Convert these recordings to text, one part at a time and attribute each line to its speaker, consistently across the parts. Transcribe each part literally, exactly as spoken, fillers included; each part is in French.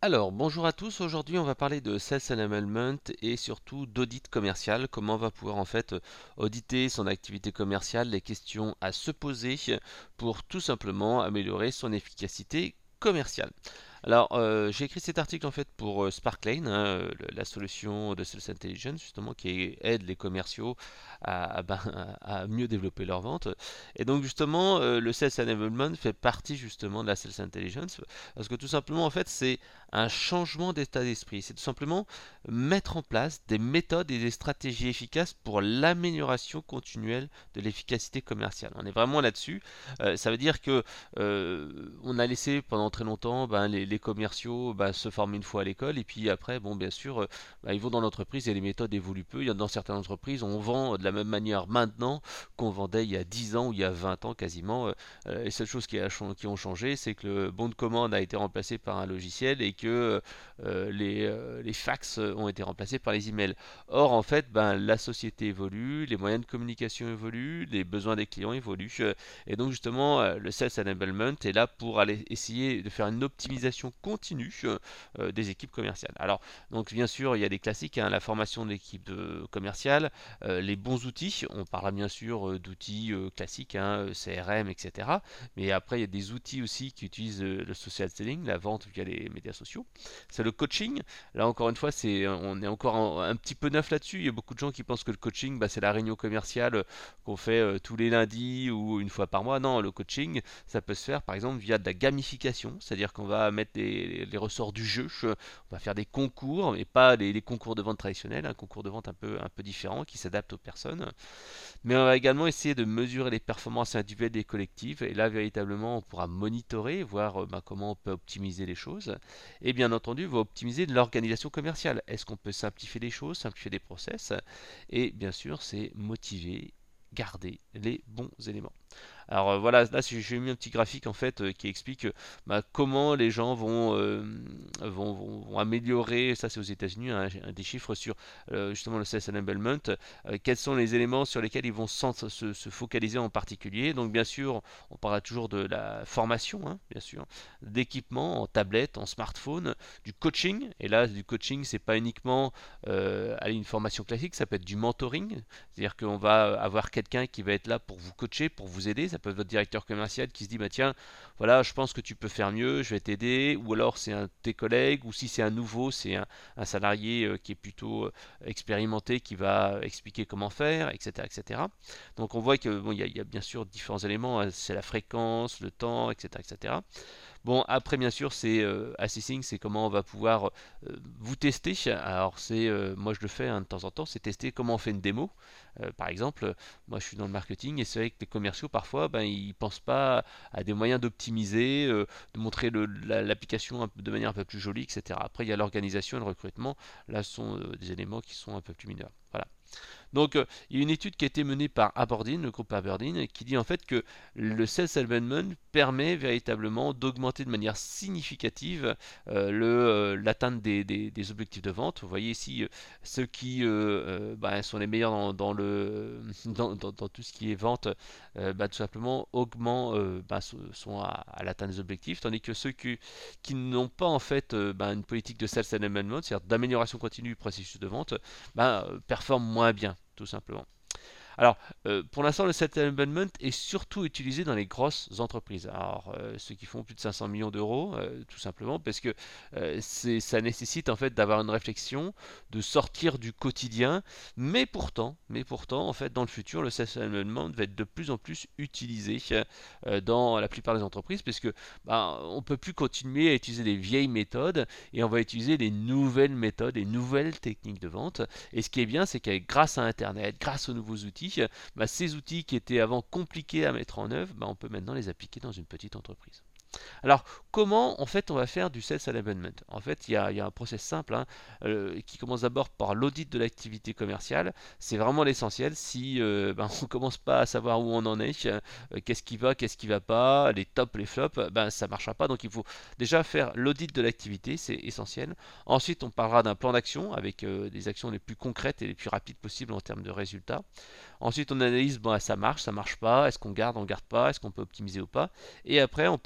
Speaker 1: Alors, bonjour à tous. Aujourd'hui, on va parler de Sales Enablement et surtout d'audit commercial. Comment on va pouvoir en fait auditer son activité commerciale, les questions à se poser pour tout simplement améliorer son efficacité commerciale. Alors, euh, j'ai écrit cet article en fait pour euh, Sparklane, hein, euh, le- la solution de Sales Intelligence justement qui aide les commerciaux à, à, ben, à- à mieux développer leurs ventes. Et donc justement, euh, le Sales Enablement fait partie justement de la Sales Intelligence parce que tout simplement en fait c'est un changement d'état d'esprit. C'est tout simplement mettre en place des méthodes et des stratégies efficaces pour l'amélioration continuelle de l'efficacité commerciale. On est vraiment là-dessus. Euh, ça veut dire que euh, on a laissé pendant très longtemps ben, les, les commerciaux ben, se former une fois à l'école et puis après, bon, bien sûr, euh, ben, ils vont dans l'entreprise et les méthodes évoluent peu. Il y a dans certaines entreprises, on vend de la même manière maintenant qu'on vendait il y a dix ans ou il y a vingt ans quasiment. Euh, les seules choses qui, a, qui ont changé, c'est que le bon de commande a été remplacé par un logiciel et que euh, les, euh, les fax ont été remplacés par les emails. Or, en fait, ben, la société évolue, les moyens de communication évoluent, les besoins des clients évoluent. euh, Et donc, justement, euh, le Sales Enablement est là pour aller essayer de faire une optimisation continue euh, des équipes commerciales. Alors, donc, bien sûr, il y a des classiques, hein, la formation de l'équipe de- commerciale, euh, les bons outils. On parlera bien sûr euh, d'outils euh, classiques, hein, C R M, et cetera. Mais après, il y a des outils aussi qui utilisent euh, le social selling, la vente via les médias sociaux. C'est le coaching. Là, encore une fois, c'est, on est encore un, un petit peu neuf là-dessus. Il y a beaucoup de gens qui pensent que le coaching, bah, c'est la réunion commerciale euh, qu'on fait euh, tous les lundis ou une fois par mois. Non, le coaching, ça peut se faire par exemple via de la gamification, c'est-à-dire qu'on va mettre les, les ressorts du jeu, on va faire des concours, mais pas les, les concours de vente traditionnels, un concours de vente un peu, un peu différent qui s'adapte aux personnes. Mais on va également essayer de mesurer les performances individuelles et collectives. Et là, véritablement, on pourra monitorer, voir euh, bah, comment on peut optimiser les choses. Et bien entendu, on va optimiser l'organisation commerciale. Est-ce qu'on peut simplifier les choses, simplifier les process? Et bien sûr, c'est motiver, garder les bons éléments. Alors euh, voilà, là j'ai mis un petit graphique en fait euh, qui explique euh, bah, comment les gens vont, euh, vont, vont, vont améliorer, ça c'est aux États-Unis, hein, des chiffres sur euh, justement le Sales Enablement, euh, quels sont les éléments sur lesquels ils vont se, se, se focaliser en particulier. Donc bien sûr, on parlera toujours de la formation, hein, bien sûr, d'équipement en tablette, en smartphone, du coaching. Et là, du coaching, c'est pas uniquement euh, aller une formation classique, ça peut être du mentoring, c'est-à-dire qu'on va avoir quelqu'un qui va être là pour vous coacher, pour vous aider. Ça peut être votre directeur commercial qui se dit bah tiens, voilà, je pense que tu peux faire mieux, je vais t'aider. Ou alors c'est un de tes collègues, ou si c'est un nouveau, c'est un, un salarié euh, qui est plutôt euh, expérimenté qui va expliquer comment faire, et cetera, et cetera. Donc on voit que bon, il y, a- il y a bien sûr différents éléments. Hein, c'est la fréquence, le temps, et cetera, et cetera. Bon, après, bien sûr, c'est euh, assessing, c'est comment on va pouvoir euh, vous tester. Alors, c'est, euh, moi je le fais hein, de temps en temps, c'est tester comment on fait une démo. Euh, par exemple, moi je suis dans le marketing et c'est vrai que les commerciaux, parfois, ben, ils pensent pas à des moyens d'optimiser, euh, de montrer le- la- l'application un peu- de manière un peu plus jolie, et cetera. Après, il y a l'organisation et le recrutement. Là, ce sont euh, des éléments qui sont un peu plus mineurs. Voilà. Donc, euh, il y a une étude qui a été menée par Aberdeen, le groupe Aberdeen, qui dit en fait que le self-development permet véritablement d'augmenter de manière significative euh, le, euh, l'atteinte des, des- des objectifs de vente. Vous voyez ici, euh, ceux qui euh, euh, bah, sont les meilleurs dans, dans le, dans, dans- dans tout ce qui est vente, euh, bah, tout simplement augmentent, euh, bah, sont sont à, à l'atteinte des objectifs, tandis que ceux qui, qui n'ont pas en fait euh, bah, une politique de self-development, c'est-à-dire d'amélioration continue du processus de vente, bah, euh, performent moins bien, tout simplement. Alors, euh, pour l'instant, le settlement est surtout utilisé dans les grosses entreprises. Alors, euh, ceux qui font plus de cinq cents millions d'euros, euh, tout simplement, parce que euh, c'est, ça nécessite en fait d'avoir une réflexion, de sortir du quotidien. Mais pourtant, mais pourtant, en fait, dans le futur, le settlement va être de plus en plus utilisé euh, dans la plupart des entreprises, parce que bah, on peut plus continuer à utiliser les vieilles méthodes et on va utiliser les nouvelles méthodes, les nouvelles techniques de vente. Et ce qui est bien, c'est que grâce à Internet, grâce aux nouveaux outils, bah, ces outils qui étaient avant compliqués à mettre en œuvre, bah, on peut maintenant les appliquer dans une petite entreprise. Alors, comment en fait on va faire du sales enablement? En fait, il y, a, il y a un process simple hein, euh, qui commence d'abord par l'audit de l'activité commerciale. C'est vraiment l'essentiel. Si euh, ben, on ne commence pas à savoir où on en est, euh, qu'est-ce qui va, qu'est-ce qui va pas, les tops, les flops, ben, ça ne marchera pas. Donc, il faut déjà faire l'audit de l'activité, c'est essentiel. Ensuite, on parlera d'un plan d'action avec euh, des actions les plus concrètes et les plus rapides possibles en termes de résultats. Ensuite, on analyse, bon, ça marche, ça marche pas, est-ce qu'on garde, on garde pas, est-ce qu'on peut optimiser ou pas. Et après, on passe dans un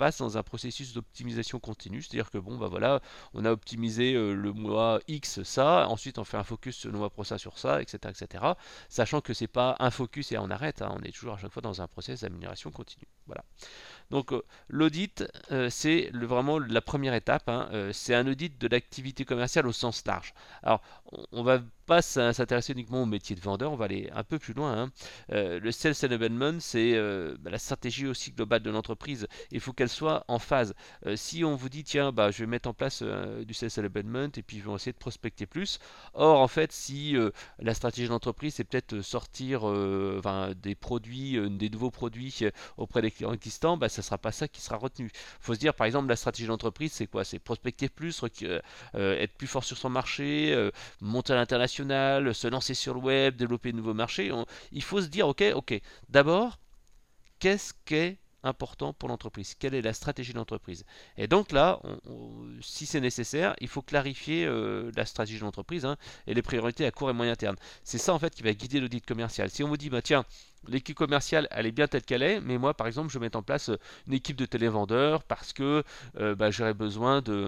Speaker 1: processus d'optimisation continue, c'est-à-dire que bon, bah voilà, on a optimisé euh, le mois X ça, ensuite on fait un focus le mois prochain sur ça, et cetera, et cetera. Sachant que c'est pas un focus et on arrête, hein, on est toujours à chaque fois dans un process d'amélioration continue. Voilà. Donc euh, l'audit, euh, c'est le- vraiment la première étape, hein, euh, c'est un audit de l'activité commerciale au sens large. Alors, on, on va pas s'in- s'intéresser uniquement au métier de vendeur, on va aller un peu plus loin, hein. Euh, le Sales Enablement, c'est euh, bah, la stratégie aussi globale de l'entreprise. Il faut qu'elle soit en phase. Euh, si on vous dit, tiens, bah, je vais mettre en place euh, du Sales Enablement et puis je vais essayer de prospecter plus. Or, en fait, si euh, la stratégie de l'entreprise, c'est peut-être sortir euh, enfin, des produits, euh, des nouveaux produits euh, auprès des clients existants, bah, ça ne sera pas ça qui sera retenu. Il faut se dire, par exemple, la stratégie de l'entreprise, c'est quoi? C'est prospecter plus, euh, euh, être plus fort sur son marché, euh, monter à l'international, se lancer sur le web, développer de nouveaux marchés. On- il faut se dire, ok, ok, d'abord, qu'est-ce qui est important pour l'entreprise? Quelle est la stratégie de l'entreprise? Et donc là, on- on- si c'est nécessaire, il faut clarifier euh, la stratégie de l'entreprise, hein, et les priorités à court et moyen terme. C'est ça en fait qui va guider l'audit commercial. Si on vous dit, bah tiens, l'équipe commerciale, elle est bien telle qu'elle est, mais moi par exemple, je vais mettre en place euh, une équipe de télévendeurs parce que euh, bah, j'aurais besoin de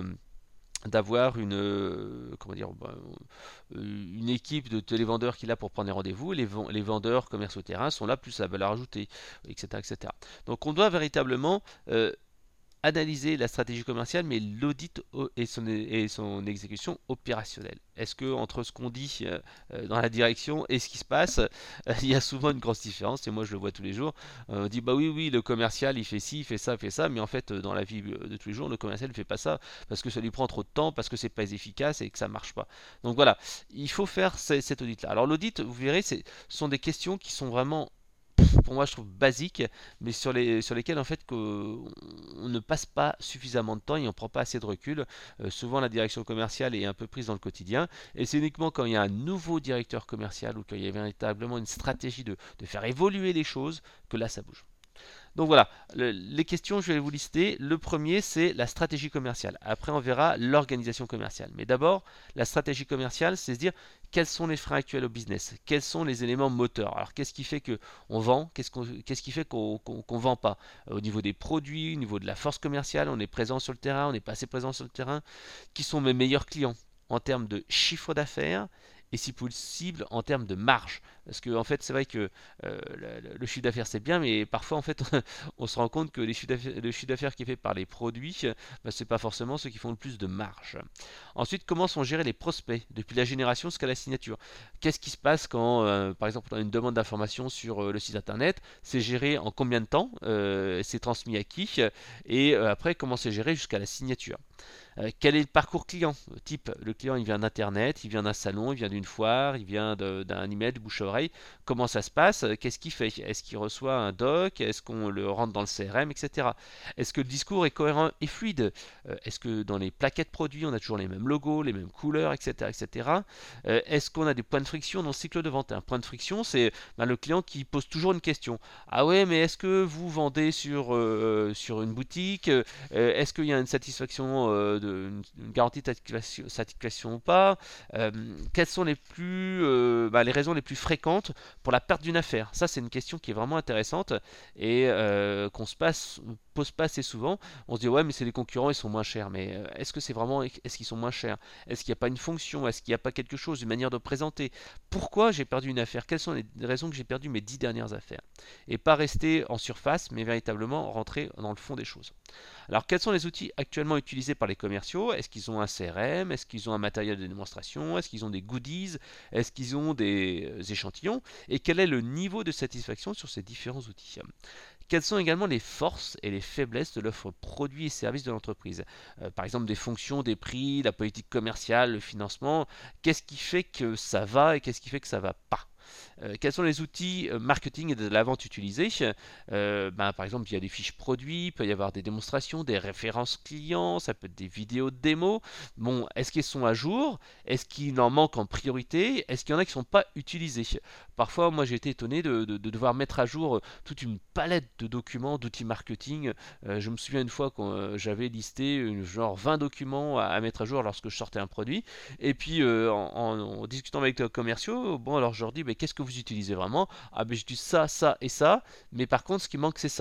Speaker 1: d'avoir une euh, comment dire bah, euh, une équipe de télévendeurs qui est là pour prendre des rendez-vous, les, les vendeurs commerciaux terrain sont là plus à valeur ajoutée, etc., etc. Donc on doit véritablement euh, analyser la stratégie commerciale, mais l'audit et son, et son exécution opérationnelle. Est-ce que entre ce qu'on dit euh, dans la direction et ce qui se passe, euh, il y a souvent une grosse différence, et moi je le vois tous les jours. Euh, on dit bah oui, oui, le commercial il fait ci, il fait ça, il fait ça, mais en fait dans la vie de tous les jours, le commercial ne fait pas ça parce que ça lui prend trop de temps, parce que c'est pas efficace et que ça marche pas. Donc voilà, il faut faire cet audit-là. Alors l'audit, vous verrez, ce sont des questions qui sont vraiment pour moi je trouve basique, mais sur, les, sur lesquels en fait que, on ne passe pas suffisamment de temps et on ne prend pas assez de recul. Euh, souvent la direction commerciale est un peu prise dans le quotidien et c'est uniquement quand il y a un nouveau directeur commercial ou qu'il y a véritablement une stratégie de, de faire évoluer les choses que là ça bouge. Donc voilà, le- les questions, je vais vous lister. Le premier, c'est la stratégie commerciale. Après, on verra l'organisation commerciale. Mais d'abord, la stratégie commerciale, c'est se dire quels sont les freins actuels au business, quels sont les éléments moteurs. Alors, qu'est-ce qui fait que on vend, qu'est-ce, qu'on- qu'est-ce qui fait qu'on ne vend pas? Au niveau des produits, au niveau de la force commerciale, on est présent sur le terrain, on n'est pas assez présent sur le terrain. Qui sont mes meilleurs clients en termes de chiffre d'affaires et si possible en termes de marge. Parce que en fait c'est vrai que euh, le, le chiffre d'affaires c'est bien, mais parfois en fait on se rend compte que les chiffres le chiffre d'affaires qui est fait par les produits, bah, c'est pas forcément ceux qui font le plus de marge. Ensuite, comment sont gérés les prospects depuis la génération jusqu'à la signature? Qu'est-ce qui se passe quand euh, par exemple on a une demande d'information sur euh, le site internet? C'est géré en combien de temps? Euh, c'est transmis à qui? Et euh, après comment c'est géré jusqu'à la signature? Euh, quel est le parcours client? Type, le client il vient d'internet, il vient d'un salon, il vient d'une foire, il vient de- d'un email, de bouche-à-oreille. Comment ça se passe? Qu'est-ce qu'il fait? Est-ce qu'il reçoit un doc? Est-ce qu'on le rentre dans le C R M, et cetera. Est-ce que le discours est cohérent et fluide? Euh, Est-ce que dans les plaquettes produits, on a toujours les mêmes logos, les mêmes couleurs, et cetera, et cetera. Euh, Est-ce qu'on a des points de friction dans le cycle de vente? Un point de friction, c'est ben, le client qui pose toujours une question. Ah ouais, mais est-ce que vous vendez sur, euh, sur une boutique? Euh, Est-ce qu'il y a une satisfaction euh, de une, une garantie de satisfaction, satisfaction ou pas? Euh, Quelles sont les plus euh, bah, les raisons les plus fréquentes pour la perte d'une affaire? Ça, c'est une question qui est vraiment intéressante et euh, qu'on se passe, pose pas assez souvent. On se dit ouais, mais c'est les concurrents, ils sont moins chers. Mais euh, est-ce que c'est vraiment, est-ce qu'ils sont moins chers? Est-ce qu'il n'y a pas une fonction? Est-ce qu'il n'y a pas quelque chose, une manière de présenter? Pourquoi j'ai perdu une affaire? Quelles sont les raisons que j'ai perdu mes dix dernières affaires? Et pas rester en surface, mais véritablement rentrer dans le fond des choses. Alors, quels sont les outils actuellement utilisés par les commerciaux? Est-ce qu'ils ont un C R M? Est-ce qu'ils ont un matériel de démonstration? Est-ce qu'ils ont des goodies? Est-ce qu'ils ont des euh, échantillons? Et quel est le niveau de satisfaction sur ces différents outils? Quelles sont également les forces et les faiblesses de l'offre produits et services de l'entreprise? Euh, Par exemple, des fonctions, des prix, la politique commerciale, le financement. Qu'est-ce qui fait que ça va et qu'est-ce qui fait que ça va pas? Euh, quels sont les outils euh, marketing et de la vente utilisés? Euh, ben, Par exemple, il y a des fiches produits, il peut y avoir des démonstrations, des références clients, ça peut être des vidéos de démo. Bon, est-ce qu'ils sont à jour? Est-ce qu'il en manque en priorité? Est-ce qu'il y en a qui ne sont pas utilisés? Parfois, moi j'ai été étonné de, de- de devoir mettre à jour toute une palette de documents, d'outils marketing. Euh, je me souviens une fois quand euh, j'avais listé une, genre vingt documents à, à mettre à jour lorsque je sortais un produit. Et puis euh, en, en- en discutant avec les commerciaux, bon alors je leur dis, mais qu'est-ce que vous utilisez vraiment? Ah ben j'utilise ça, ça et ça, mais par contre ce qui manque c'est ça.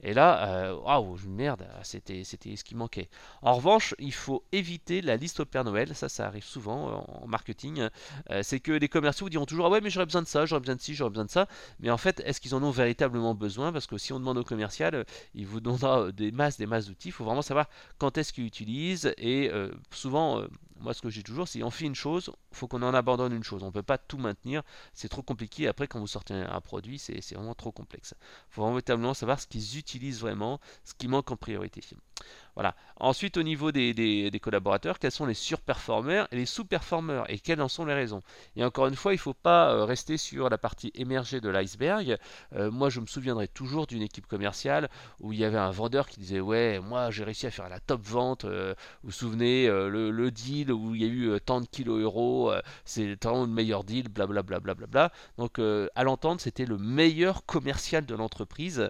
Speaker 1: Et là, waouh, wow, merde, c'était, c'était ce qui manquait. En revanche, il faut éviter la liste au Père Noël, ça, ça arrive souvent euh, en marketing. Euh, c'est que les commerciaux vous diront toujours, ah ouais, mais j'aurais besoin de ça, j'aurais besoin de ci, j'aurais besoin de ça. Mais en fait, est-ce qu'ils en ont véritablement besoin? Parce que si on demande au commercial, euh, il vous donnera des masses, des masses d'outils. Il faut vraiment savoir quand est-ce qu'il utilise. Et euh, souvent, euh, moi, ce que je dis toujours, c'est on fait une chose, il faut qu'on en abandonne une chose. On ne peut pas tout maintenir, c'est trop compliqué. Après, quand vous sortez un, un produit, c'est c'est vraiment trop complexe. Il faut vraiment véritablement savoir ce qu'ils utilisent vraiment, ce qui manque en priorité. Voilà. Ensuite, au niveau des, des- des collaborateurs, quels sont les surperformeurs et les sous-performeurs et quelles en sont les raisons? Et encore une fois, il ne faut pas euh, rester sur la partie émergée de l'iceberg. Euh, moi, je me souviendrai toujours d'une équipe commerciale où il y avait un vendeur qui disait ouais, moi j'ai réussi à faire la top vente. Euh, vous vous souvenez euh, le, le deal où il y a eu euh, tant de kilos euros, euh, c'est tant le meilleur deal, blablabla. Bla, bla, bla, bla. Donc, euh, à l'entendre, c'était le meilleur commercial de l'entreprise.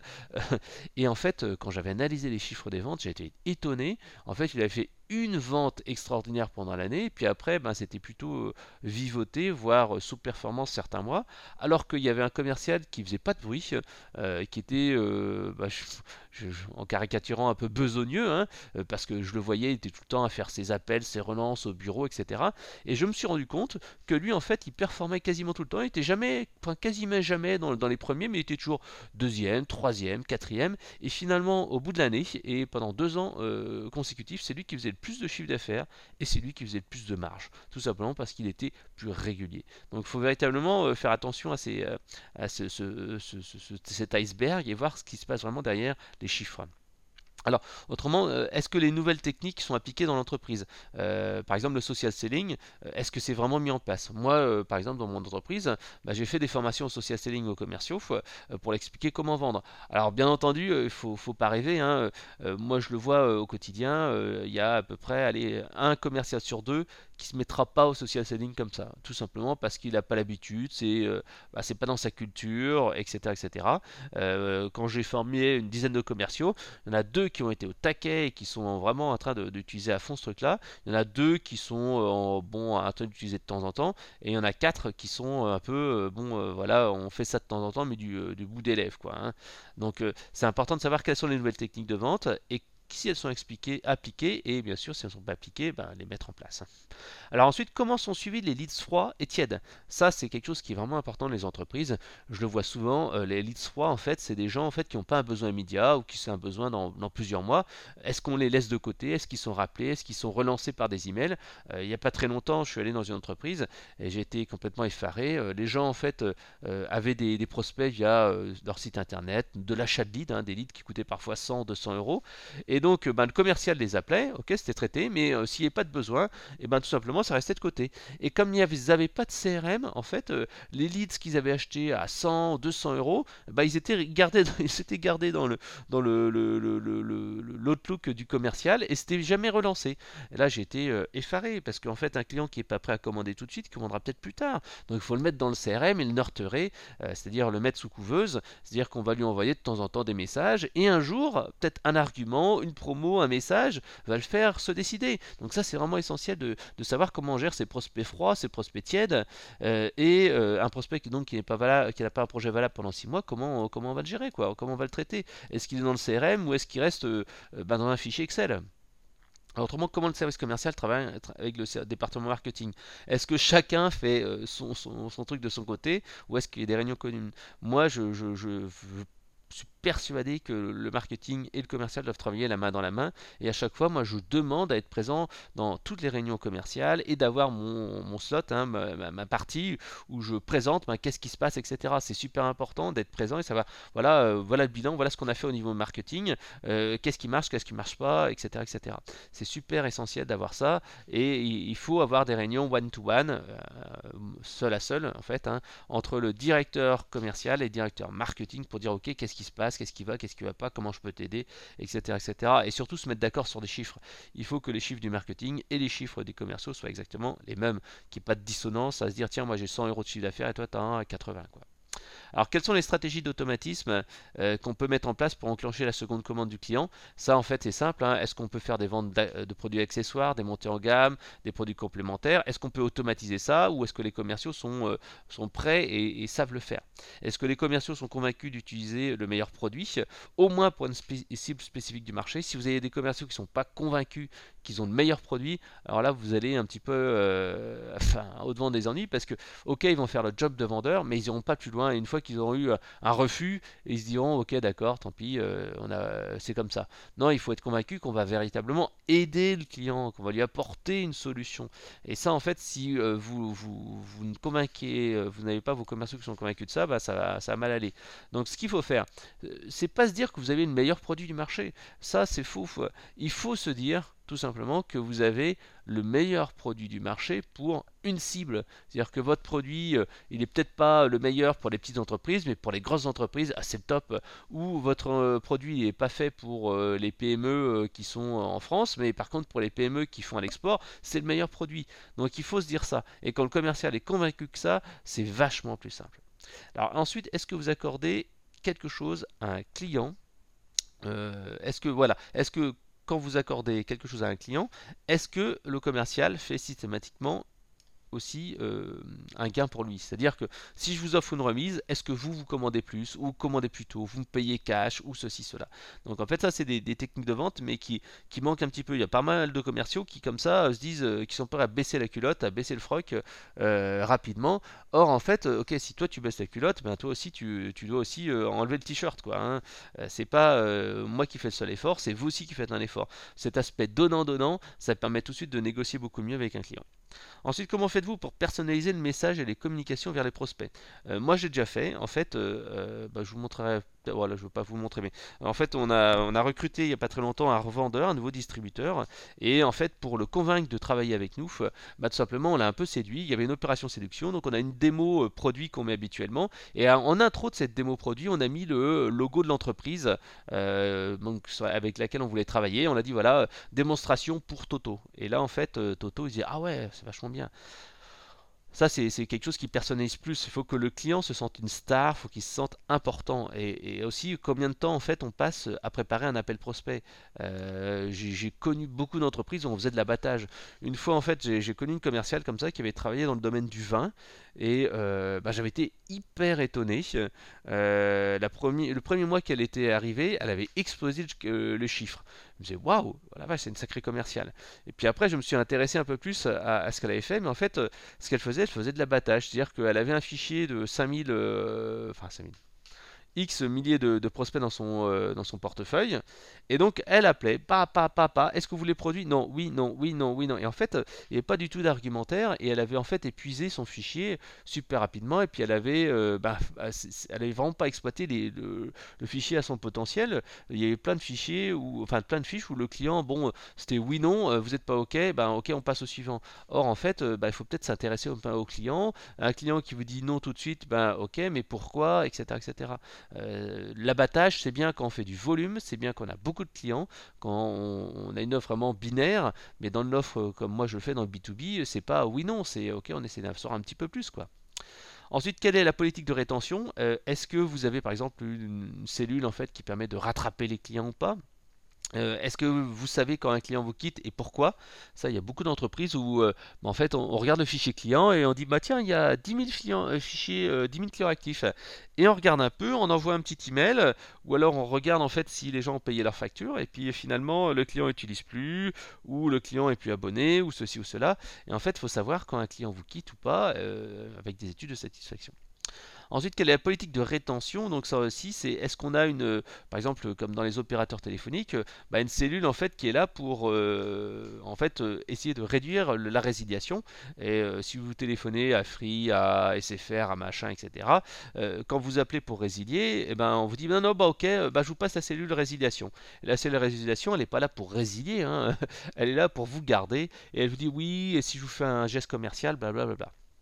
Speaker 1: Et en fait, euh, quand j'avais analysé les chiffres des ventes, j'ai été étonné. En fait, il avait fait une vente extraordinaire pendant l'année, puis après, ben, c'était plutôt euh, vivoté, voire euh, sous-performance certains mois, alors qu'il y avait un commercial qui faisait pas de bruit, euh, qui était, euh, bah, je- je- je- en caricaturant un peu besogneux, hein, euh, parce que je le voyais, il était tout le temps à faire ses appels, ses relances au bureau, et cetera. Et je me suis rendu compte que lui, en fait, il performait quasiment tout le temps, il était jamais, enfin quasiment jamais dans, dans les premiers, mais il était toujours deuxième, troisième, quatrième. Et finalement, au bout de l'année, et pendant deux ans euh, consécutifs, c'est lui qui faisait le plus de chiffre d'affaires et c'est lui qui faisait le plus de marge. Tout simplement parce qu'il était plus régulier. Donc il faut véritablement euh, faire attention à, ces, euh, à ce, ce- ce- ce- ce- cet iceberg et voir ce qui se passe vraiment derrière les chiffres. Alors, autrement, euh, est-ce que les nouvelles techniques sont appliquées dans l'entreprise? Euh, Par exemple, le social selling, euh, est-ce que c'est vraiment mis en place? Moi, euh, par exemple, dans mon entreprise, bah, j'ai fait des formations au social selling aux commerciaux euh, pour l'expliquer comment vendre. Alors, bien entendu, il ne faut, faut pas rêver, hein, euh, moi, je le vois euh, au quotidien, euh, il y a à peu près allez, un commercial sur deux qui se mettra pas au social selling comme ça, tout simplement parce qu'il n'a pas l'habitude, c'est euh, bah, c'est pas dans sa culture, et cetera, et cetera. Euh, quand j'ai formé une dizaine de commerciaux, il y en a deux qui ont été au taquet et qui sont vraiment en train de- d'utiliser à fond ce truc-là. Il y en a deux qui sont euh, en, bon, en train d'utiliser de temps en temps. Et il y en a quatre qui sont euh, un peu, euh, bon, euh, voilà, on fait ça de temps en temps, mais du, euh, du bout des lèvres, quoi, hein. Donc, euh, c'est important de savoir quelles sont les nouvelles techniques de vente et si elles sont expliquées, appliquées, et bien sûr, si elles ne sont pas appliquées, ben, les mettre en place. Alors ensuite, comment sont suivis les leads froids et tièdes? Ça, c'est quelque chose qui est vraiment important dans les entreprises. Je le vois souvent, euh, les leads froids, en fait, c'est des gens en fait, qui n'ont pas un besoin immédiat ou qui ont un besoin dans, dans plusieurs mois. Est-ce qu'on les laisse de côté? Est-ce qu'ils sont rappelés? Est-ce qu'ils sont relancés par des emails? Euh, il n'y a pas très longtemps, je suis allé dans une entreprise et j'ai été complètement effaré. Euh, les gens, en fait, euh, euh, avaient des, des prospects via euh, leur site internet, de l'achat de leads, hein, des leads qui coûtaient parfois cent, deux cents euros. Et donc, euh, ben, le commercial les appelait, ok, c'était traité, mais euh, s'il n'y avait pas de besoin, et ben tout simplement ça restait de côté. Et comme ils n'avaient pas de C R M, en fait, euh, les leads qu'ils avaient achetés à cent, deux cents euros, ben, ils étaient gardés, ils s'étaient gardés dans le dans le, le, le, le- le- l'outlook du commercial et c'était jamais relancé. Et là j'ai été euh, effaré parce qu'en fait un client qui est pas prêt à commander tout de suite commandera peut-être plus tard. Donc il faut le mettre dans le C R M et le nurturer, euh, c'est-à-dire le mettre sous couveuse, c'est-à-dire qu'on va lui envoyer de temps en temps des messages et un jour peut-être un argument, une promo, un message va le faire se décider. Donc ça c'est vraiment essentiel de, de savoir comment on gère ses prospects froids, ses prospects tièdes, euh, et euh, un prospect qui donc qui n'est pas valable, qui n'a pas un projet valable pendant six mois, comment, comment on va le gérer, quoi, comment on va le traiter? Est-ce qu'il est dans le C R M ou est-ce qu'il reste euh, ben, dans un fichier Excel? Alors, autrement, comment le service commercial travaille avec le département marketing? Est-ce que chacun fait euh, son, son, son, truc de son côté ou est-ce qu'il y a des réunions communes? Moi, je, je, je, je suis persuadé que le marketing et le commercial doivent travailler la main dans la main. Et à chaque fois, moi, je demande à être présent dans toutes les réunions commerciales et d'avoir mon, mon slot, hein, ma, ma, ma, partie où je présente ben, qu'est-ce qui se passe, et cetera. C'est super important d'être présent et savoir, voilà, euh, voilà le bilan, voilà ce qu'on a fait au niveau marketing, euh, qu'est-ce qui marche, qu'est-ce qui marche pas, et cetera, et cetera. C'est super essentiel d'avoir ça et il faut avoir des réunions one-to-one, euh, seul à seul, en fait, hein, entre le directeur commercial et le directeur marketing pour dire, ok, qu'est-ce qui se passe, qu'est-ce qui va, qu'est-ce qui va pas, comment je peux t'aider, et cetera, et cetera. Et surtout se mettre d'accord sur des chiffres. Il faut que les chiffres du marketing et les chiffres des commerciaux soient exactement les mêmes, qu'il n'y ait pas de dissonance à se dire tiens moi j'ai cent euros de chiffre d'affaires et toi tu as un à quatre-vingts, quoi. Alors quelles sont les stratégies d'automatisme euh, qu'on peut mettre en place pour enclencher la seconde commande du client? Ça en fait c'est simple, hein. Est-ce qu'on peut faire des ventes de produits accessoires, des montées en gamme, des produits complémentaires? Est-ce qu'on peut automatiser ça ou est-ce que les commerciaux sont, euh, sont prêts et, et savent le faire? Est-ce que les commerciaux sont convaincus d'utiliser le meilleur produit, au moins pour une spé cible spécifique du marché? Si vous avez des commerciaux qui ne sont pas convaincus qu'ils ont le meilleur produit, alors là vous allez un petit peu euh, enfin, au-devant des ennuis parce que ok ils vont faire le job de vendeur mais ils n'iront pas plus loin et une fois qu'ils auront eu un refus ils se diront ok d'accord tant pis euh, on a c'est comme ça. Non, il faut être convaincu qu'on va véritablement aider le client, qu'on va lui apporter une solution. Et ça en fait si euh, vous, vous, vous ne convainquez euh, vous n'avez pas vos commerciaux qui sont convaincus de ça, bah, ça, va, ça va mal aller. Donc ce qu'il faut faire euh, c'est pas se dire que vous avez le meilleur produit du marché, ça c'est faux. Il faut se dire tout simplement que vous avez le meilleur produit du marché pour une cible. C'est-à-dire que votre produit, euh, il n'est peut-être pas le meilleur pour les petites entreprises, mais pour les grosses entreprises, ah, c'est le top. Ou votre euh, produit n'est pas fait pour euh, les P M E euh, qui sont en France, mais par contre pour les P M E qui font à l'export, c'est le meilleur produit. Donc il faut se dire ça. Et quand le commercial est convaincu que ça, c'est vachement plus simple. Alors ensuite, est-ce que vous accordez quelque chose à un client? Euh, est-ce que voilà, est-ce que quand vous accordez quelque chose à un client, est-ce que le commercial fait systématiquement aussi euh, un gain pour lui? C'est-à-dire que si je vous offre une remise, est-ce que vous vous commandez plus ou commandez plus tôt, vous me payez cash ou ceci, cela? Donc en fait ça c'est des, des techniques de vente mais qui, qui manquent un petit peu. Il y a pas mal de commerciaux qui comme ça euh, se disent, euh, qui sont prêts à baisser la culotte, à baisser le froc euh, rapidement. Or en fait, euh, ok si toi tu baisses la culotte, ben toi aussi tu, tu dois aussi euh, enlever le t-shirt quoi. Hein. Euh, c'est pas euh, moi qui fais le seul effort, c'est vous aussi qui faites un effort. Cet aspect donnant-donnant, ça permet tout de suite de négocier beaucoup mieux avec un client. Ensuite, comment faites-vous pour personnaliser le message et les communications vers les prospects? Euh, Moi, j'ai déjà fait. En fait, euh, euh, bah, je vous montrerai. Voilà, je ne veux pas vous montrer, mais en fait, on a, on a recruté il n'y a pas très longtemps un revendeur, un nouveau distributeur, et en fait, pour le convaincre de travailler avec nous, bah, tout simplement, on l'a un peu séduit. Il y avait une opération séduction, donc on a une démo euh, produit qu'on met habituellement, et en intro de cette démo produit, on a mis le logo de l'entreprise euh, donc, avec laquelle on voulait travailler. On a dit voilà, démonstration pour Toto. Et là, en fait, euh, Toto, il dit ah ouais, c'est vachement bien. Ça, c'est c'est quelque chose qui personnalise plus. Il faut que le client se sente une star, il faut qu'il se sente important. Et, et aussi, combien de temps en fait on passe à préparer un appel prospect. Euh, j'ai j'ai connu beaucoup d'entreprises où on faisait de l'abattage. Une fois, en fait, j'ai j'ai connu une commerciale comme ça qui avait travaillé dans le domaine du vin. Et euh, bah, j'avais été hyper étonné. Euh, la première- le premier mois qu'elle était arrivée, elle avait explosé le, le chiffre. Je me disais, waouh, la vache, c'est une sacrée commerciale. Et puis après, je me suis intéressé un peu plus à, à ce qu'elle avait fait. Mais en fait, ce qu'elle faisait, elle faisait de l'abattage, c'est-à-dire qu'elle avait un fichier de cinq mille, euh, enfin cinq mille, X milliers de, de prospects dans son, euh, dans son portefeuille. Et donc, elle appelait, pas, pas, pas, pas, est-ce que vous les produits? Non, oui, non, oui, non, oui, non. Et en fait, euh, il n'y avait pas du tout d'argumentaire et elle avait en fait épuisé son fichier super rapidement. Et puis, elle avait, euh, bah, bah, c'est- c'est- elle avait vraiment pas exploité les- le, le fichier à son potentiel. Il y avait plein de fichiers, où, enfin plein de fiches où le client, bon, euh, c'était oui, non, euh, vous n'êtes pas OK, ben OK, on passe au suivant. Or, en fait, euh, bah, il faut peut-être s'intéresser au, au client. Un client qui vous dit non tout de suite, ben OK, mais pourquoi, et cetera, et cetera. Euh, l'abattage, c'est bien quand on fait du volume, c'est bien quand on a beaucoup de clients, quand on, on a une offre vraiment binaire, mais dans l'offre euh, comme moi je le fais dans le B deux B, c'est pas oui non, c'est ok, on essaie d'absorber un petit peu plus quoi. Ensuite, quelle est la politique de rétention? Euh, Est-ce que vous avez par exemple une cellule en fait qui permet de rattraper les clients ou pas? Euh, Est-ce que vous savez quand un client vous quitte et pourquoi? Ça, il y a beaucoup d'entreprises où euh, bah, en fait on, on regarde le fichier client et on dit bah tiens, il y a dix mille clients, euh, fichiers, euh, dix mille clients actifs. Et on regarde un peu, on envoie un petit email euh, ou alors on regarde en fait si les gens ont payé leur facture et puis finalement le client n'utilise plus ou le client est plus abonné ou ceci ou cela. Et en fait, il faut savoir quand un client vous quitte ou pas euh, avec des études de satisfaction. Ensuite, quelle est la politique de rétention? Donc ça aussi, c'est est-ce qu'on a une, euh, par exemple, comme dans les opérateurs téléphoniques, euh, bah, une cellule en fait qui est là pour euh, en fait euh, essayer de réduire le- la résiliation. Et euh, si vous téléphonez à Free, à S F R, à machin, et cetera. euh, quand vous appelez pour résilier, eh ben on vous dit non non bah ok, euh, bah je vous passe la cellule résiliation. Et la cellule résiliation, elle n'est pas là pour résilier, hein. Elle est là pour vous garder. Et elle vous dit oui, et si je vous fais un geste commercial, blablabla.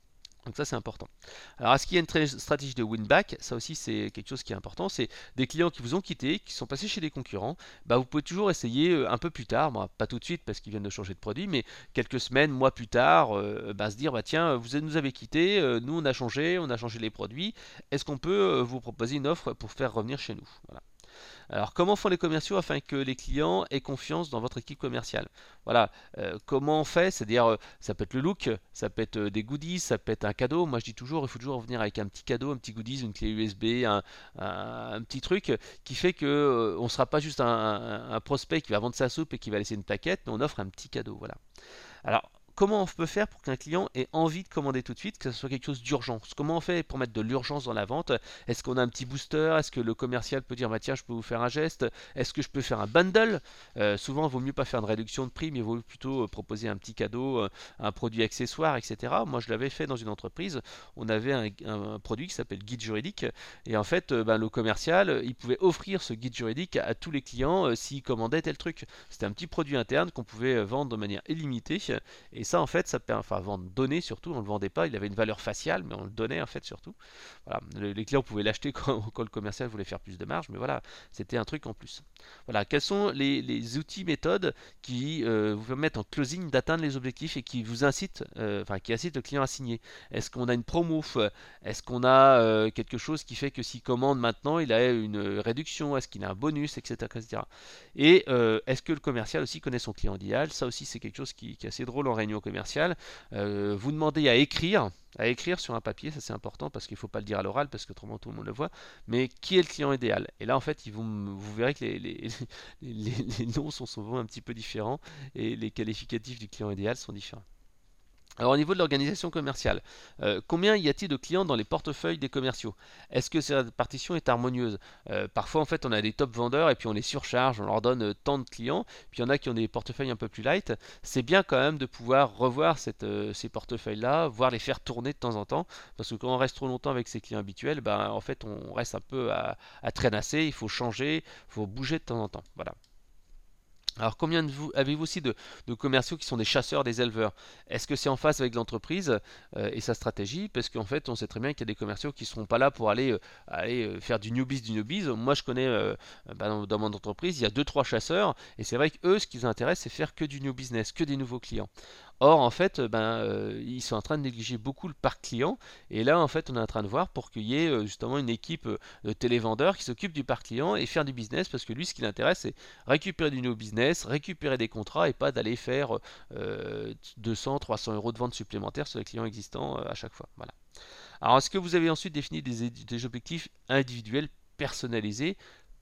Speaker 1: Donc ça c'est important. Alors est-ce qu'il y a une tra- stratégie de win-back? Ça aussi c'est quelque chose qui est important. C'est des clients qui vous ont quitté, qui sont passés chez des concurrents. Bah, vous pouvez toujours essayer euh, un peu plus tard, bon, pas tout de suite parce qu'ils viennent de changer de produit, mais quelques semaines, mois plus tard, euh, bah, se dire bah tiens, vous nous avez quitté, euh, nous on a changé, on a changé les produits. Est-ce qu'on peut euh, vous proposer une offre pour faire revenir chez nous? Voilà. Alors, comment font les commerciaux afin que les clients aient confiance dans votre équipe commerciale? Voilà, euh, comment on fait? C'est-à-dire, euh, ça peut être le look, ça peut être euh, des goodies, ça peut être un cadeau. Moi, je dis toujours, il faut toujours revenir avec un petit cadeau, un petit goodies, une clé U S B, un, un- un petit truc qui fait que euh, on ne sera pas juste un, un- un prospect qui va vendre sa soupe et qui va laisser une plaquette, mais on offre un petit cadeau. Voilà. Alors, comment on peut faire pour qu'un client ait envie de commander tout de suite, que ce soit quelque chose d'urgent? Comment on fait pour mettre de l'urgence dans la vente? Est-ce qu'on a un petit booster? Est-ce que le commercial peut dire bah tiens, je peux vous faire un geste? Est-ce que je peux faire un bundle? Euh, Souvent, il vaut mieux pas faire une réduction de prix, mais il vaut plutôt euh, proposer un petit cadeau, euh, un produit accessoire, et cetera. Moi, je l'avais fait dans une entreprise. On avait un, un produit qui s'appelle guide juridique, et en fait, euh, ben, le commercial, euh, il pouvait offrir ce guide juridique à, à tous les clients euh, s'ils commandaient tel truc. C'était un petit produit interne qu'on pouvait euh, vendre de manière illimitée. Et ça, en fait, ça permet, enfin, vendre, donner surtout, on ne le vendait pas, il avait une valeur faciale, mais on le donnait en fait surtout. Voilà, le- les clients pouvaient l'acheter quand, quand le commercial voulait faire plus de marge, mais voilà, c'était un truc en plus. Voilà, quels sont les, les outils, méthodes qui euh, vous permettent en closing d'atteindre les objectifs et qui vous incitent, euh, enfin, qui incitent le client à signer? Est-ce qu'on a une promo? Est-ce qu'on a euh, quelque chose qui fait que s'il commande maintenant, il a une réduction? Est-ce qu'il a un bonus, et cetera, et cetera. Et euh, est-ce que le commercial aussi connaît son client idéal? Ça aussi, c'est quelque chose qui, qui est assez drôle en réunion commerciale. Euh, vous demandez à écrire, à écrire sur un papier, ça c'est important parce qu'il ne faut pas le dire à l'oral parce que autrement tout le monde le voit. Mais qui est le client idéal? Et là, en fait, ils vont, vous verrez que les, les, les, les noms sont souvent un petit peu différents et les qualificatifs du client idéal sont différents. Alors au niveau de l'organisation commerciale, euh, combien y a-t-il de clients dans les portefeuilles des commerciaux? Est-ce que cette répartition est harmonieuse? Euh, Parfois en fait on a des top vendeurs et puis on les surcharge, on leur donne euh, tant de clients, puis il y en a qui ont des portefeuilles un peu plus light. C'est bien quand même de pouvoir revoir cette, euh, ces portefeuilles-là, voire les faire tourner de temps en temps, parce que quand on reste trop longtemps avec ses clients habituels, ben, en fait on reste un peu à, à traînasser, il faut changer, il faut bouger de temps en temps. Voilà. Alors combien de vous avez-vous aussi de, de commerciaux qui sont des chasseurs, des éleveurs? Est-ce que c'est en face avec l'entreprise euh, et sa stratégie? Parce qu'en fait, on sait très bien qu'il y a des commerciaux qui ne seront pas là pour aller, euh, aller euh, faire du newbies, du newbies. Moi, je connais euh, bah, dans, dans mon entreprise, il y a deux trois chasseurs et c'est vrai qu'eux, ce qui les intéresse, c'est faire que du new business, que des nouveaux clients. Or, en fait, ben, euh, ils sont en train de négliger beaucoup le parc client. Et là, en fait, on est en train de voir pour qu'il y ait euh, justement une équipe euh, de télévendeurs qui s'occupe du parc client et faire du business. Parce que lui, ce qui l'intéresse, c'est récupérer du nouveau business, récupérer des contrats et pas d'aller faire euh, deux cents, trois cents euros de vente supplémentaires sur les clients existants euh, à chaque fois. Voilà. Alors, est-ce que vous avez ensuite défini des, des objectifs individuels personnalisés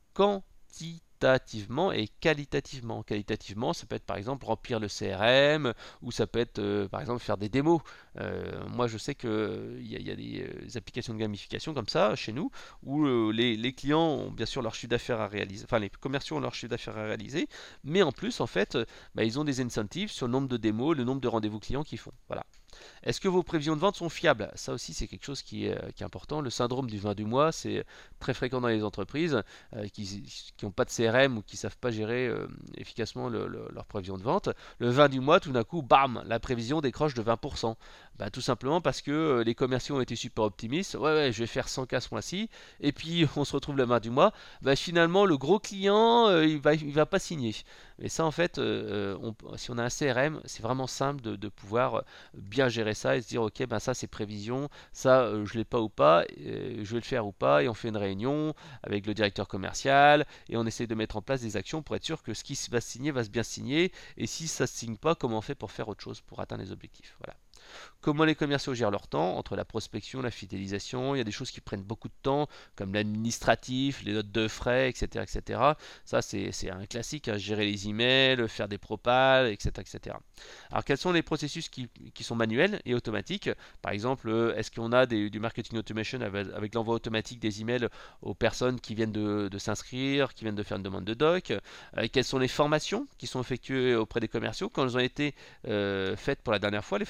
Speaker 1: quantitativement et qualitativement? Qualitativement, ça peut être par exemple remplir le C R M ou ça peut être euh, par exemple faire des démos. Euh, moi, je sais qu'il y, a- y a des, euh, des applications de gamification comme ça chez nous où euh, les, les clients ont bien sûr leur chiffre d'affaires à réaliser, enfin les commerciaux ont leur chiffre d'affaires à réaliser, mais en plus en fait, euh, bah, ils ont des incentives sur le nombre de démos, le nombre de rendez-vous clients qu'ils font. Voilà. Est-ce que vos prévisions de vente sont fiables? Ça aussi, c'est quelque chose qui est, euh, qui est important. Le syndrome du vin du mois, c'est très fréquent dans les entreprises euh, qui n'ont pas de C R M ou qui ne savent pas gérer euh, efficacement le- le- leur prévision de vente. Le vin du mois, tout d'un coup, bam, la prévision décroche de vingt pour cent. Bah, tout simplement parce que euh, les commerciaux ont été super optimistes. Ouais, ouais, je vais faire cent cas ce mois-ci. Et puis, on se retrouve le vin du mois. Bah, finalement, le gros client, euh, il va, il va pas signer. Mais ça, en fait, euh, on- si on a un C R M, c'est vraiment simple de, de pouvoir bien gérer ça et se dire ok ben ça c'est prévision, ça euh, je l'ai pas ou pas, euh, je vais le faire ou pas et on fait une réunion avec le directeur commercial et on essaie de mettre en place des actions pour être sûr que ce qui va se signer va se bien signer et si ça se signe pas comment on fait pour faire autre chose pour atteindre les objectifs. Voilà. Comment les commerciaux gèrent leur temps entre la prospection, la fidélisation. Il y a des choses qui prennent beaucoup de temps, comme l'administratif, les notes de frais, et cetera et cetera. Ça, c'est c'est un classique, hein, gérer les emails, faire des propals, et cetera et cetera. Alors, quels sont les processus qui, qui sont manuels et automatiques? Par exemple, euh, est-ce qu'on a des- du marketing automation avec, avec l'envoi automatique des emails aux personnes qui viennent de, de s'inscrire, qui viennent de faire une demande de doc? Euh, Quelles sont les formations qui sont effectuées auprès des commerciaux quand elles ont été euh, faites pour la dernière fois, les formations sur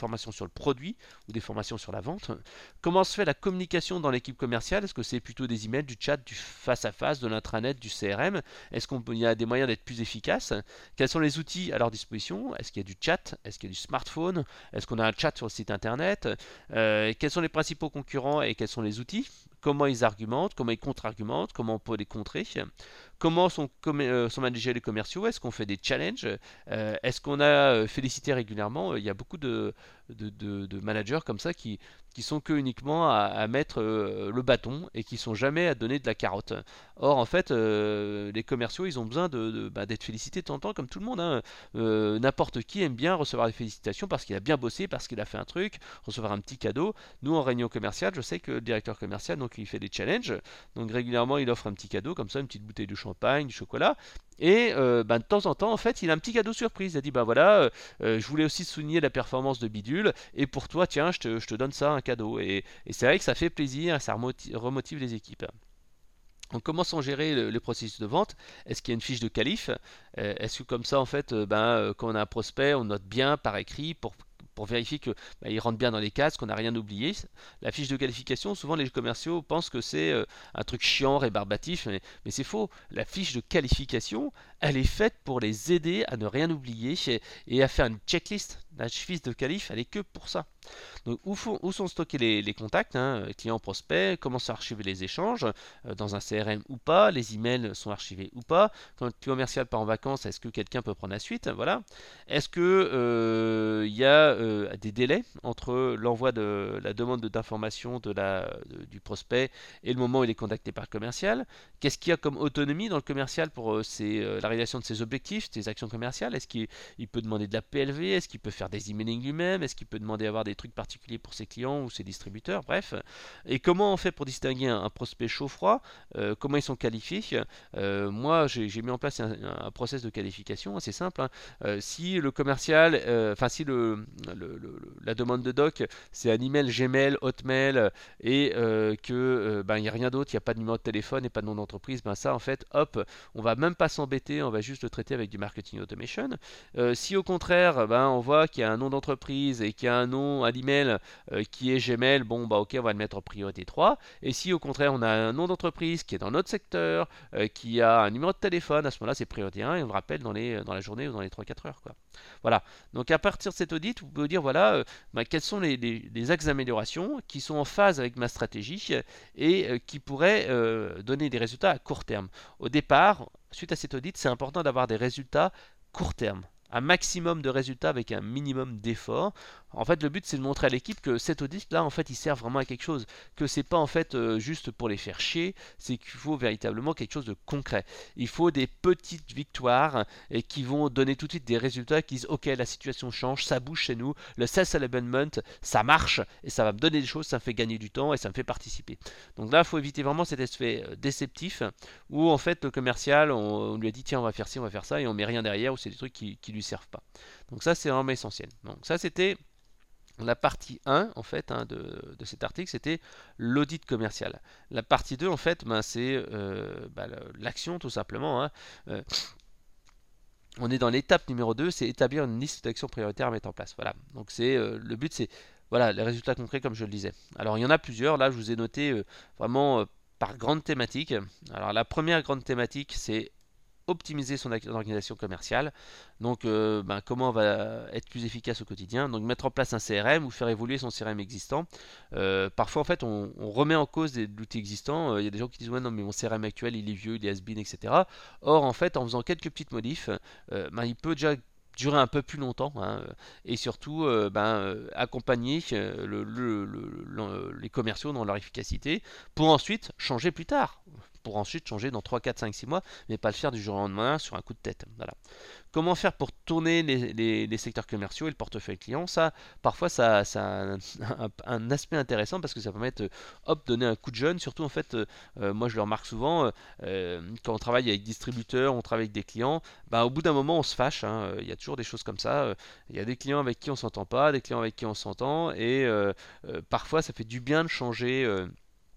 Speaker 1: le produit ou des formations sur la vente. Comment se fait la communication dans l'équipe commerciale? Est-ce que c'est plutôt des emails, du chat, du face-à-face, de l'intranet, du C R M? Est-ce qu'il y a des moyens d'être plus efficace? Quels sont les outils à leur disposition? Est-ce qu'il y a du chat? Est-ce qu'il y a du smartphone? Est-ce qu'on a un chat sur le site internet? Euh, quels sont les principaux concurrents et quels sont les outils? Comment ils argumentent? Comment ils contre-argumentent? Comment on peut les contrer? Comment sont, euh, sont managés les commerciaux? Est-ce qu'on fait des challenges? euh, Est-ce qu'on a euh, félicité régulièrement? Il y a beaucoup de, de, de, de managers comme ça qui, qui sont que uniquement à, à mettre euh, le bâton et qui sont jamais à donner de la carotte. Or, en fait, euh, les commerciaux, ils ont besoin de, de, bah, d'être félicités de temps en temps, comme tout le monde. Hein. Euh, n'importe qui aime bien recevoir des félicitations parce qu'il a bien bossé, parce qu'il a fait un truc, recevoir un petit cadeau. Nous, en réunion commerciale, je sais que le directeur commercial, donc il fait des challenges. Donc régulièrement, il offre un petit cadeau, comme ça, une petite bouteille de champagne, du chocolat. Et euh, bah, de temps en temps, en fait, il a un petit cadeau surprise. Il a dit, bah voilà, euh, je voulais aussi souligner la performance de Bidule, et pour toi, tiens, je te, je te donne ça, un cadeau. Et, et c'est vrai que ça fait plaisir, ça remotive, remotive les équipes. Donc comment sont gérés le, le processus de vente? Est-ce qu'il y a une fiche de qualif? Euh, Est-ce que comme ça, en fait, euh, ben, euh, quand on a un prospect, on note bien par écrit pour pour vérifier que bah, il rentre bien dans les cases, qu'on n'a rien oublié. La fiche de qualification, souvent les commerciaux pensent que c'est euh, un truc chiant, rébarbatif, mais, mais c'est faux. La fiche de qualification, elle est faite pour les aider à ne rien oublier et, et à faire une checklist. La fiche de qualif, elle est que pour ça. Donc où, faut, où sont stockés les, les contacts, hein, clients, prospects, comment sont archivés les échanges, euh, dans un C R M ou pas, les emails sont archivés ou pas, quand le commercial part en vacances, est-ce que quelqu'un peut prendre la suite, voilà. Est-ce que euh, il y a euh, des délais entre l'envoi de la demande d'information de la, de, du prospect et le moment où il est contacté par le commercial? Qu'est-ce qu'il y a comme autonomie dans le commercial pour euh, ses, euh, la réalisation de ses objectifs, ses actions commerciales? Est-ce qu'il il peut demander de la P L V? Est-ce qu'il peut faire des emailing lui-même? Est-ce qu'il peut demander à avoir des trucs particuliers pour ses clients ou ses distributeurs? Bref. Et comment on fait pour distinguer un, un prospect chaud-froid? euh, Comment ils sont qualifiés? euh, Moi, j'ai mis en place un, un process de qualification assez simple. Hein. Euh, si le commercial, euh, enfin si le, le, le, la demande de doc, c'est un email Gmail, Hotmail, et euh, que euh, ben il n'y a rien d'autre, il n'y a pas de numéro de téléphone et pas de nom d'entreprise, ben ça en fait, hop, on va même pas s'embêter, on va juste le traiter avec du marketing automation. Euh, si au contraire, ben on voit qu'il y a un nom d'entreprise et qu'il y a un nom à l'email euh, qui est Gmail, bon bah ok, on va le mettre en priorité trois. Et si au contraire on a un nom d'entreprise qui est dans notre secteur, euh, qui a un numéro de téléphone, à ce moment-là c'est priorité un et on le rappelle dans, les, dans la journée ou dans les trois quatre heures. Quoi. Voilà. Donc à partir de cet audit, vous pouvez dire voilà euh, bah, quels sont les, les, les axes d'amélioration qui sont en phase avec ma stratégie et euh, qui pourraient euh, donner des résultats à court terme. Au départ, suite à cet audit, c'est important d'avoir des résultats court terme. Un maximum de résultats avec un minimum d'efforts. En fait, le but c'est de montrer à l'équipe que cet audit-là, en fait, il sert vraiment à quelque chose, que c'est pas en fait euh, juste pour les faire chier, c'est qu'il faut véritablement quelque chose de concret. Il faut des petites victoires et qui vont donner tout de suite des résultats qui disent ok, la situation change, ça bouge chez nous, le sales enablement, ça marche et ça va me donner des choses, ça me fait gagner du temps et ça me fait participer. Donc là, il faut éviter vraiment cet effet déceptif où en fait le commercial, on, on lui a dit tiens, on va faire ci, on va faire ça et on met rien derrière ou c'est des trucs qui, qui lui servent pas. Donc ça, c'est vraiment essentiel. Donc ça, c'était la partie un en fait hein, de, de cet article, c'était l'audit commercial. La partie deux en fait, ben, c'est euh, ben, l'action tout simplement. Hein. Euh, on est dans l'étape numéro deux, c'est établir une liste d'actions prioritaires à mettre en place. Voilà. Donc c'est euh, le but, c'est voilà les résultats concrets comme je le disais. Alors il y en a plusieurs. Là, je vous ai noté euh, vraiment euh, par grande thématique. Alors la première grande thématique, c'est optimiser son organisation commerciale. Donc, euh, ben, comment on va être plus efficace au quotidien. Donc, mettre en place un C R M ou faire évoluer son C R M existant. Euh, parfois, en fait, on, on remet en cause des outils existants. Il euh, y a des gens qui disent ouais, non, mais mon C R M actuel, il est vieux, il est has-been, et cetera. Or, en fait, en faisant quelques petites modifs, euh, ben, il peut déjà durer un peu plus longtemps hein, et surtout euh, ben, euh, accompagner euh, le, le, le, le, les commerciaux dans leur efficacité pour ensuite changer plus tard pour ensuite changer dans trois, quatre, cinq, six mois, mais pas le faire du jour au lendemain sur un coup de tête. Voilà. Comment faire pour tourner les, les, les secteurs commerciaux et le portefeuille client? Ça, parfois, ça, ça a un, un, un aspect intéressant parce que ça permet de hop, donner un coup de jeune. Surtout, en fait, euh, moi je le remarque souvent, euh, quand on travaille avec distributeurs, on travaille avec des clients, bah, au bout d'un moment, on se fâche. Hein. Il y a toujours des choses comme ça. Il y a des clients avec qui on s'entend pas, des clients avec qui on s'entend, et euh, euh, parfois, ça fait du bien de changer. Euh,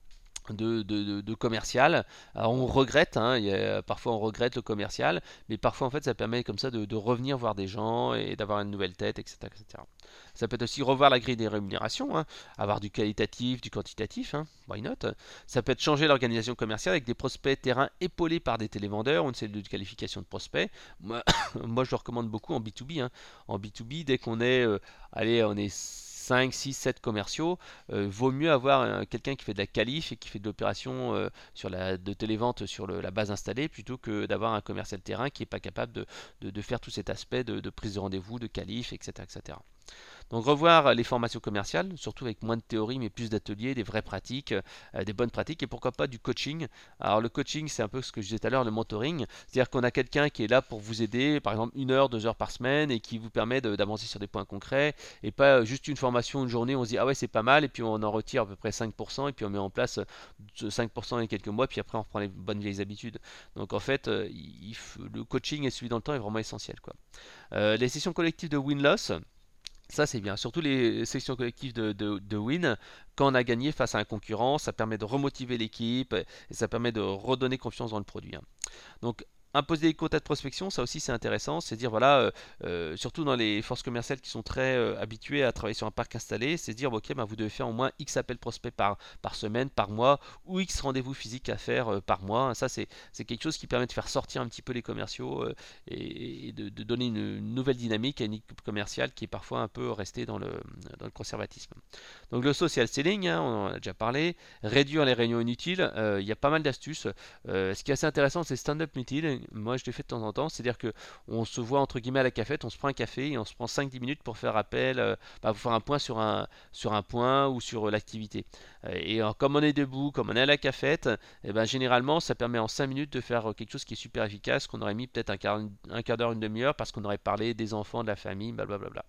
Speaker 1: de, de, de- de commercial. Alors on regrette, hein, il y a- parfois on regrette le commercial, mais parfois en fait ça permet comme ça de, de revenir voir des gens et d'avoir une nouvelle tête, et cetera, et cetera. Ça peut être aussi revoir la grille des rémunérations, hein, avoir du qualitatif, du quantitatif, hein, why not. Ça peut être changer l'organisation commerciale avec des prospects terrain épaulés par des télévendeurs ou une cellule de qualification de prospects. Moi, moi je le recommande beaucoup en B deux B, hein. En B deux B, dès qu'on est, euh, allez, on est cinq, six, sept commerciaux, euh, vaut mieux avoir euh, quelqu'un qui fait de la qualif et qui fait de l'opération euh, sur la, de télévente sur le- la base installée plutôt que d'avoir un commercial terrain qui n'est pas capable de, de- de faire tout cet aspect de, de prise de rendez-vous, de qualif, et cetera, et cetera. Donc revoir les formations commerciales, surtout avec moins de théorie mais plus d'ateliers, des vraies pratiques, euh, des bonnes pratiques et pourquoi pas du coaching. Alors le coaching c'est un peu ce que je disais tout à l'heure, le mentoring, c'est-à-dire qu'on a quelqu'un qui est là pour vous aider, par exemple une heure, deux heures par semaine et qui vous permet de- d'avancer sur des points concrets et pas euh, juste une formation, une journée, on se dit ah ouais c'est pas mal et puis on en retire à peu près cinq pour cent et puis on met en place euh, cinq pour cent in quelques mois puis après on reprend les bonnes vieilles habitudes. Donc en fait euh, il- le coaching et celui dans le temps est vraiment essentiel quoi. Euh, les sessions collectives de win-loss, ça c'est bien, surtout les sections collectives de, de- de win, quand on a gagné face à un concurrent, ça permet de remotiver l'équipe et ça permet de redonner confiance dans le produit, hein. Donc, imposer des quotas de prospection, ça aussi c'est intéressant. C'est dire, voilà, euh, euh, surtout dans les forces commerciales qui sont très euh, habituées à travailler sur un parc installé, c'est dire, ok, ben, vous devez faire au moins X appels prospects par, par semaine, par mois, ou X rendez-vous physiques à faire euh, par mois. Ça, c'est c'est quelque chose qui permet de faire sortir un petit peu les commerciaux euh, et, et de, de donner une, une nouvelle dynamique à une équipe commerciale qui est parfois un peu restée dans le, dans le conservatisme. Donc le social selling, hein, on en a déjà parlé, réduire les réunions inutiles, euh, il y a pas mal d'astuces. Euh, ce qui est assez intéressant, c'est stand-up meeting. Moi, je l'ai fait de temps en temps. C'est-à-dire que on se voit entre guillemets à la cafette, on se prend un café et on se prend cinq dix minutes pour faire appel, euh, bah, pour faire un point sur un, sur un point ou sur euh, l'activité. Euh, et euh, comme on est debout, comme on est à la cafette, eh ben, généralement, ça permet en cinq minutes de faire euh, quelque chose qui est super efficace, qu'on aurait mis peut-être un quart, un quart d'heure, une demi-heure, parce qu'on aurait parlé des enfants, de la famille, blablabla.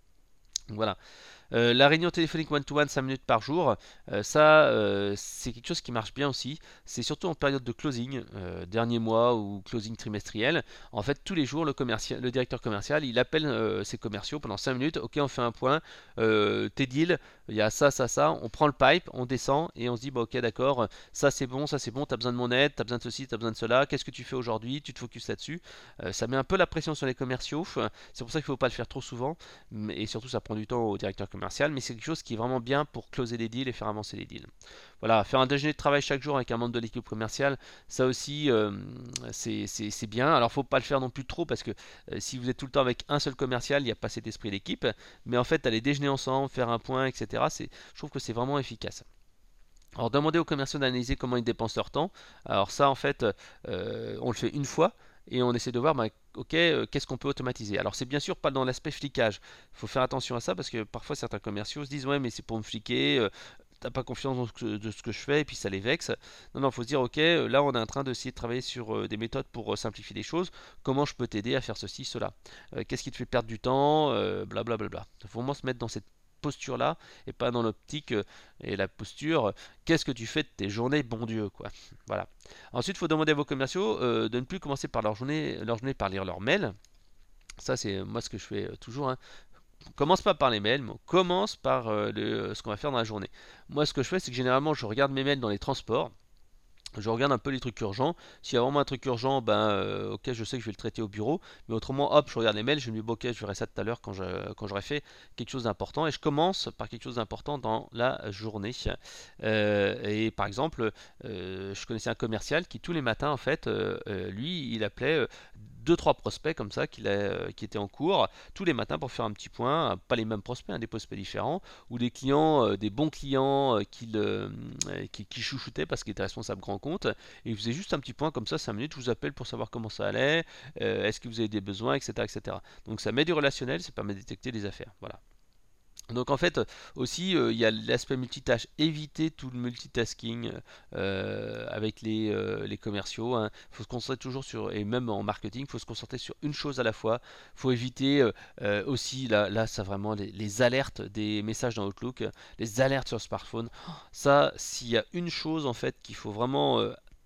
Speaker 1: Donc voilà. Euh, la réunion téléphonique one-to-one cinq minutes par jour, euh, ça euh, c'est quelque chose qui marche bien aussi. C'est surtout en période de closing, euh, dernier mois ou closing trimestriel. En fait, tous les jours, le, commercial, le directeur commercial, il appelle euh, ses commerciaux pendant cinq minutes. Ok, on fait un point. Euh, tes deals, il y a ça, ça, ça. On prend le pipe, on descend et on se dit, bah, ok, d'accord, ça c'est bon, ça c'est bon, tu as besoin de mon aide, tu as besoin de ceci, tu as besoin de cela. Qu'est-ce que tu fais aujourd'hui? Tu te focuses là-dessus. Euh, ça met un peu la pression sur les commerciaux. C'est pour ça qu'il ne faut pas le faire trop souvent. Et surtout, ça prend du temps au directeur commercial, mais c'est quelque chose qui est vraiment bien pour closer les deals et faire avancer les deals. Voilà, faire un déjeuner de travail chaque jour avec un membre de l'équipe commerciale, ça aussi, euh, c'est c'est- c'est bien. Alors, faut pas le faire non plus trop parce que euh, si vous êtes tout le temps avec un seul commercial, il n'y a pas cet esprit d'équipe. Mais en fait, aller déjeuner ensemble, faire un point, et cetera, c'est, je trouve que c'est vraiment efficace. Alors, demander aux commerciaux d'analyser comment ils dépensent leur temps. Alors, ça, en fait, euh, on le fait une fois et on essaie de voir, bah, ok, euh, qu'est-ce qu'on peut automatiser. Alors, c'est bien sûr pas dans l'aspect flicage. Il faut faire attention à ça parce que parfois, certains commerciaux se disent, ouais, mais c'est pour me fliquer, euh, t'as pas confiance dans ce que, de ce que je fais et puis ça les vexe. Non, non, il faut se dire, ok, euh, là, on est en train d'essayer de travailler sur euh, des méthodes pour euh, simplifier les choses. Comment je peux t'aider à faire ceci, cela? Euh, qu'est-ce qui te fait perdre du temps? Euh, Blablabla. Il faut vraiment se mettre dans cette posture-là et pas dans l'optique euh, et la posture. Qu'est-ce que tu fais de tes journées, bon Dieu, quoi. Voilà. Ensuite, il faut demander à vos commerciaux euh, de ne plus commencer par leur journée, leur journée par lire leurs mails. Ça, c'est moi ce que je fais euh, toujours, hein. On commence pas par les mails, mais on commence par euh, le- ce qu'on va faire dans la journée. Moi, ce que je fais, c'est que généralement, je regarde mes mails dans les transports. Je regarde un peu les trucs urgents. S'il y a vraiment un truc urgent, ben euh, ok, je sais que je vais le traiter au bureau. Mais autrement, hop, je regarde les mails. Je me dis, bon, ok, je verrai ça tout à l'heure quand je, quand j'aurai fait quelque chose d'important. Et je commence par quelque chose d'important dans la journée. Euh, et par exemple, euh, je connaissais un commercial qui tous les matins, en fait, euh, euh, lui, il appelait euh, deux trois prospects comme ça qu'il a, euh, qui étaient en cours tous les matins pour faire un petit point. euh, Pas les mêmes prospects, hein, des prospects différents, ou des clients, euh, des bons clients euh, qu'il euh, qui, qui chouchoutait parce qu'il était responsable grand compte. Et il faisait juste un petit point comme ça, cinq minutes, je vous appelle pour savoir comment ça allait, euh, est-ce que vous avez des besoins, et cetera, et cetera. Donc ça met du relationnel, ça permet de détecter les affaires. Voilà. Donc en fait aussi euh, il y a l'aspect multitâche, éviter tout le multitasking euh, avec les, euh, les commerciaux. Il hein. faut se concentrer toujours sur, et même en marketing, il faut se concentrer sur une chose à la fois. Il faut éviter euh, euh, aussi, là, là ça vraiment, les, les alertes des messages dans Outlook, les alertes sur smartphone. Ça, s'il y a une chose en fait qu'il faut vraiment euh,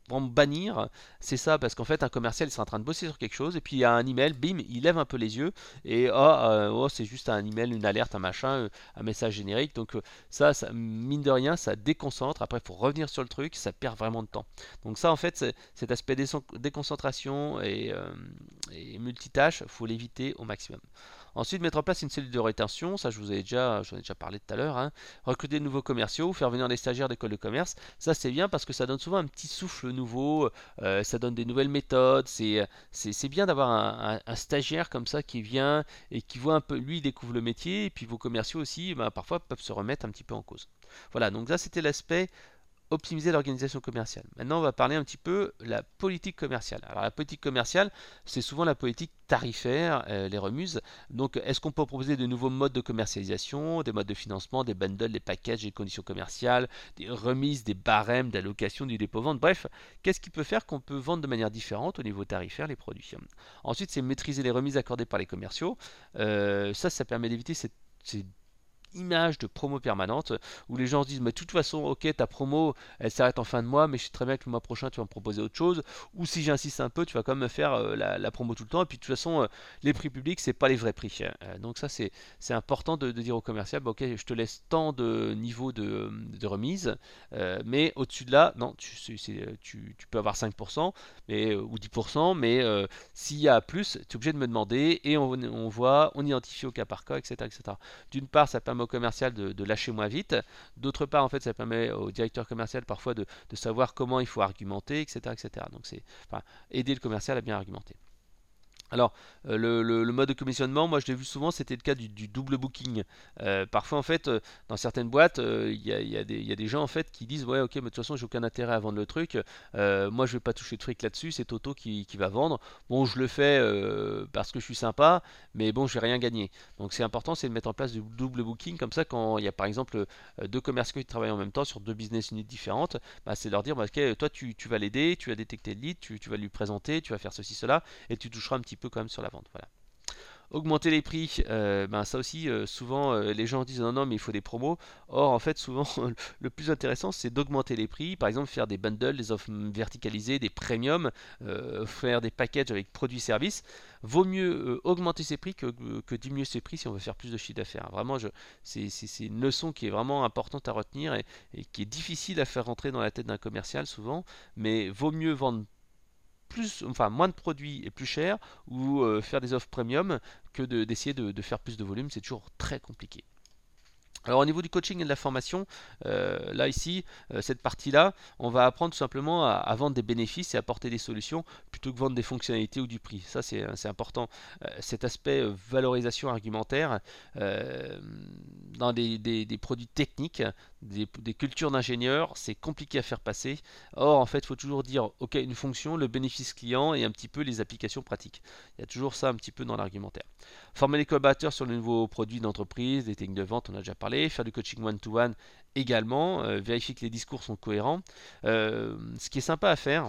Speaker 1: vraiment bannir, c'est ça, parce qu'en fait un commercial il sera en train de bosser sur quelque chose et puis il y a un email, bim, il lève un peu les yeux et oh, euh, oh, c'est juste un email, une alerte, un machin, euh, un message générique. Donc euh, ça, ça, mine de rien, ça déconcentre. Après, il faut revenir sur le truc, ça perd vraiment de temps. Donc ça, en fait, c'est- cet aspect déconcentration et, euh, et multitâche, faut l'éviter au maximum. Ensuite, mettre en place une cellule de rétention, ça je vous ai déjà, j'en ai déjà parlé tout à l'heure, hein. Recruter de nouveaux commerciaux, faire venir des stagiaires d'école de commerce, ça c'est bien parce que ça donne souvent un petit souffle nouveau, euh, ça donne des nouvelles méthodes, c'est, c'est, c'est bien d'avoir un, un- un stagiaire comme ça qui vient et qui voit un peu, lui il découvre le métier, et puis vos commerciaux aussi, ben, parfois peuvent se remettre un petit peu en cause. Voilà, donc ça c'était l'aspect optimiser l'organisation commerciale. Maintenant, on va parler un petit peu de la politique commerciale. Alors, la politique commerciale, c'est souvent la politique tarifaire, euh, les remises. Donc, est-ce qu'on peut proposer de nouveaux modes de commercialisation, des modes de financement, des bundles, des packages, des conditions commerciales, des remises, des barèmes, d'allocation, du dépôt-vente. Bref, qu'est-ce qui peut faire qu'on peut vendre de manière différente au niveau tarifaire les produits. Ensuite, c'est maîtriser les remises accordées par les commerciaux. Euh, ça, ça permet d'éviter cette, ces image de promo permanente où les gens se disent mais de toute façon ok ta promo elle s'arrête en fin de mois mais je sais très bien que le mois prochain tu vas me proposer autre chose, ou si j'insiste un peu tu vas quand même me faire euh, la, la promo tout le temps, et puis de toute façon euh, les prix publics c'est pas les vrais prix. Euh, donc ça c'est c'est important de, de dire au commercial bah, ok je te laisse tant de niveau de, de remise, euh, mais au-dessus de là non tu, c'est- c'est- tu, tu peux avoir cinq pour cent mais, ou dix pour cent, mais euh, s'il y a plus tu es obligé de me demander et on, on voit on identifie au cas par cas, etc etc. D'une part, ça permet au commercial de, de lâcher moins vite. D'autre part, en fait, ça permet au directeur commercial parfois de, de savoir comment il faut argumenter, et cetera, et cetera. Donc, c'est enfin, aider le commercial à bien argumenter. Alors, euh, le, le- le mode de commissionnement, moi je l'ai vu souvent, c'était le cas du, du double booking. Euh, parfois, en fait, euh, dans certaines boîtes, euh, il y, a, il y a des il y a des gens en fait qui disent ouais, ok, mais de toute façon, j'ai aucun intérêt à vendre le truc. Euh, moi, je vais pas toucher de fric là-dessus. C'est Toto qui, qui va vendre. Bon, je le fais euh, parce que je suis sympa, mais bon, je vais rien gagner. Donc, c'est important, c'est de mettre en place du double booking comme ça. Quand il y a par exemple euh, deux commerciaux qui travaillent en même temps sur deux business units différentes, bah, c'est de leur dire bah, ok, toi, tu, tu vas l'aider, tu vas détecter le lead, tu, tu vas lui présenter, tu vas faire ceci, cela, et tu toucheras un petit peu quand même sur la vente. Voilà. Augmenter les prix, euh, ben ça aussi, euh, souvent euh, les gens disent non, non, mais il faut des promos. Or, en fait, souvent, le plus intéressant, c'est d'augmenter les prix. Par exemple, faire des bundles, des offres verticalisées, des premiums, euh, faire des packages avec produits-services. Vaut mieux euh, augmenter ses prix que, que diminuer ses prix si on veut faire plus de chiffre d'affaires. Vraiment, je, c'est, c'est, c'est une leçon qui est vraiment importante à retenir et, et qui est difficile à faire rentrer dans la tête d'un commercial souvent. Mais vaut mieux vendre plus, enfin moins de produits et plus cher, ou euh, faire des offres premium que de- d'essayer de, de faire plus de volume, c'est toujours très compliqué. Alors au niveau du coaching et de la formation, euh, là ici, euh, cette partie-là, on va apprendre tout simplement à, à vendre des bénéfices et apporter des solutions plutôt que vendre des fonctionnalités ou du prix. Ça c'est c'est important. Euh, cet aspect euh, valorisation argumentaire euh, dans des, des- des produits techniques, des, des cultures d'ingénieurs, c'est compliqué à faire passer. Or en fait, il faut toujours dire ok une fonction, le bénéfice client et un petit peu les applications pratiques. Il y a toujours ça un petit peu dans l'argumentaire. Former les collaborateurs sur les nouveaux produits d'entreprise, des techniques de vente, on a déjà parlé. Faire du coaching one-to-one également. Euh, vérifier que les discours sont cohérents. Euh, ce qui est sympa à faire,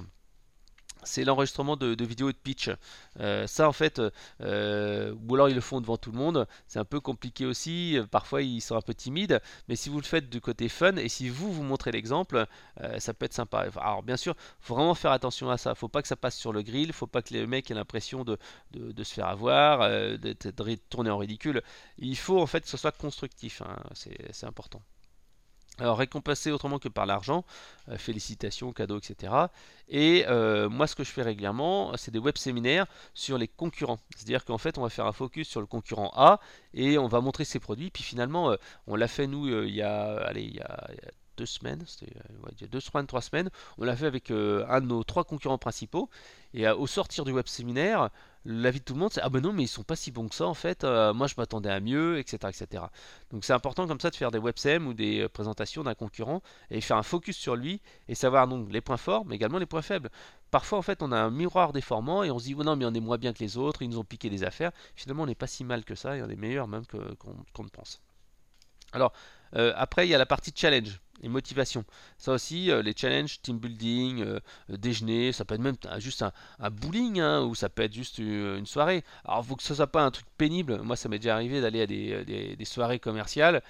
Speaker 1: c'est l'enregistrement de, de vidéos et de pitch. Euh, ça en fait, euh, ou alors ils le font devant tout le monde, c'est un peu compliqué aussi, parfois ils sont un peu timides, mais si vous le faites du côté fun et si vous vous montrez l'exemple, euh, ça peut être sympa. Alors bien sûr, faut vraiment faire attention à ça, faut pas que ça passe sur le grill, faut pas que les mecs aient l'impression de, de, de se faire avoir, euh, de, de tourner en ridicule. Il faut en fait que ce soit constructif, hein, c'est c'est important. Alors récompenser autrement que par l'argent, euh, félicitations, cadeaux, et cetera. Et euh, moi ce que je fais régulièrement, c'est des web séminaires sur les concurrents. C'est-à-dire qu'en fait on va faire un focus sur le concurrent A et on va montrer ses produits. Puis finalement, euh, on l'a fait nous euh, il y a, allez, il y a, il y a deux semaines, c'était euh, ouais, il y a deux semaines, trois semaines, on l'a fait avec euh, un de nos trois concurrents principaux. Et euh, au sortir du web séminaire, l'avis de tout le monde c'est ah ben non mais ils sont pas si bons que ça en fait, euh, moi je m'attendais à mieux, et cetera et cetera. Donc c'est important comme ça de faire des websem ou des euh, présentations d'un concurrent et faire un focus sur lui et savoir donc les points forts mais également les points faibles. Parfois en fait on a un miroir déformant et on se dit oh non mais on est moins bien que les autres, ils nous ont piqué des affaires. Finalement on n'est pas si mal que ça et on est meilleur même que, qu'on, qu'on ne pense. Alors, euh, après, il y a la partie challenge et motivation. Ça aussi, euh, les challenges, team building, euh, euh, déjeuner, ça peut être même euh, juste un, un bowling, hein, ou ça peut être juste une, une soirée. Alors, il faut que ce soit pas un truc pénible. Moi, ça m'est déjà arrivé d'aller à des, des- des soirées commerciales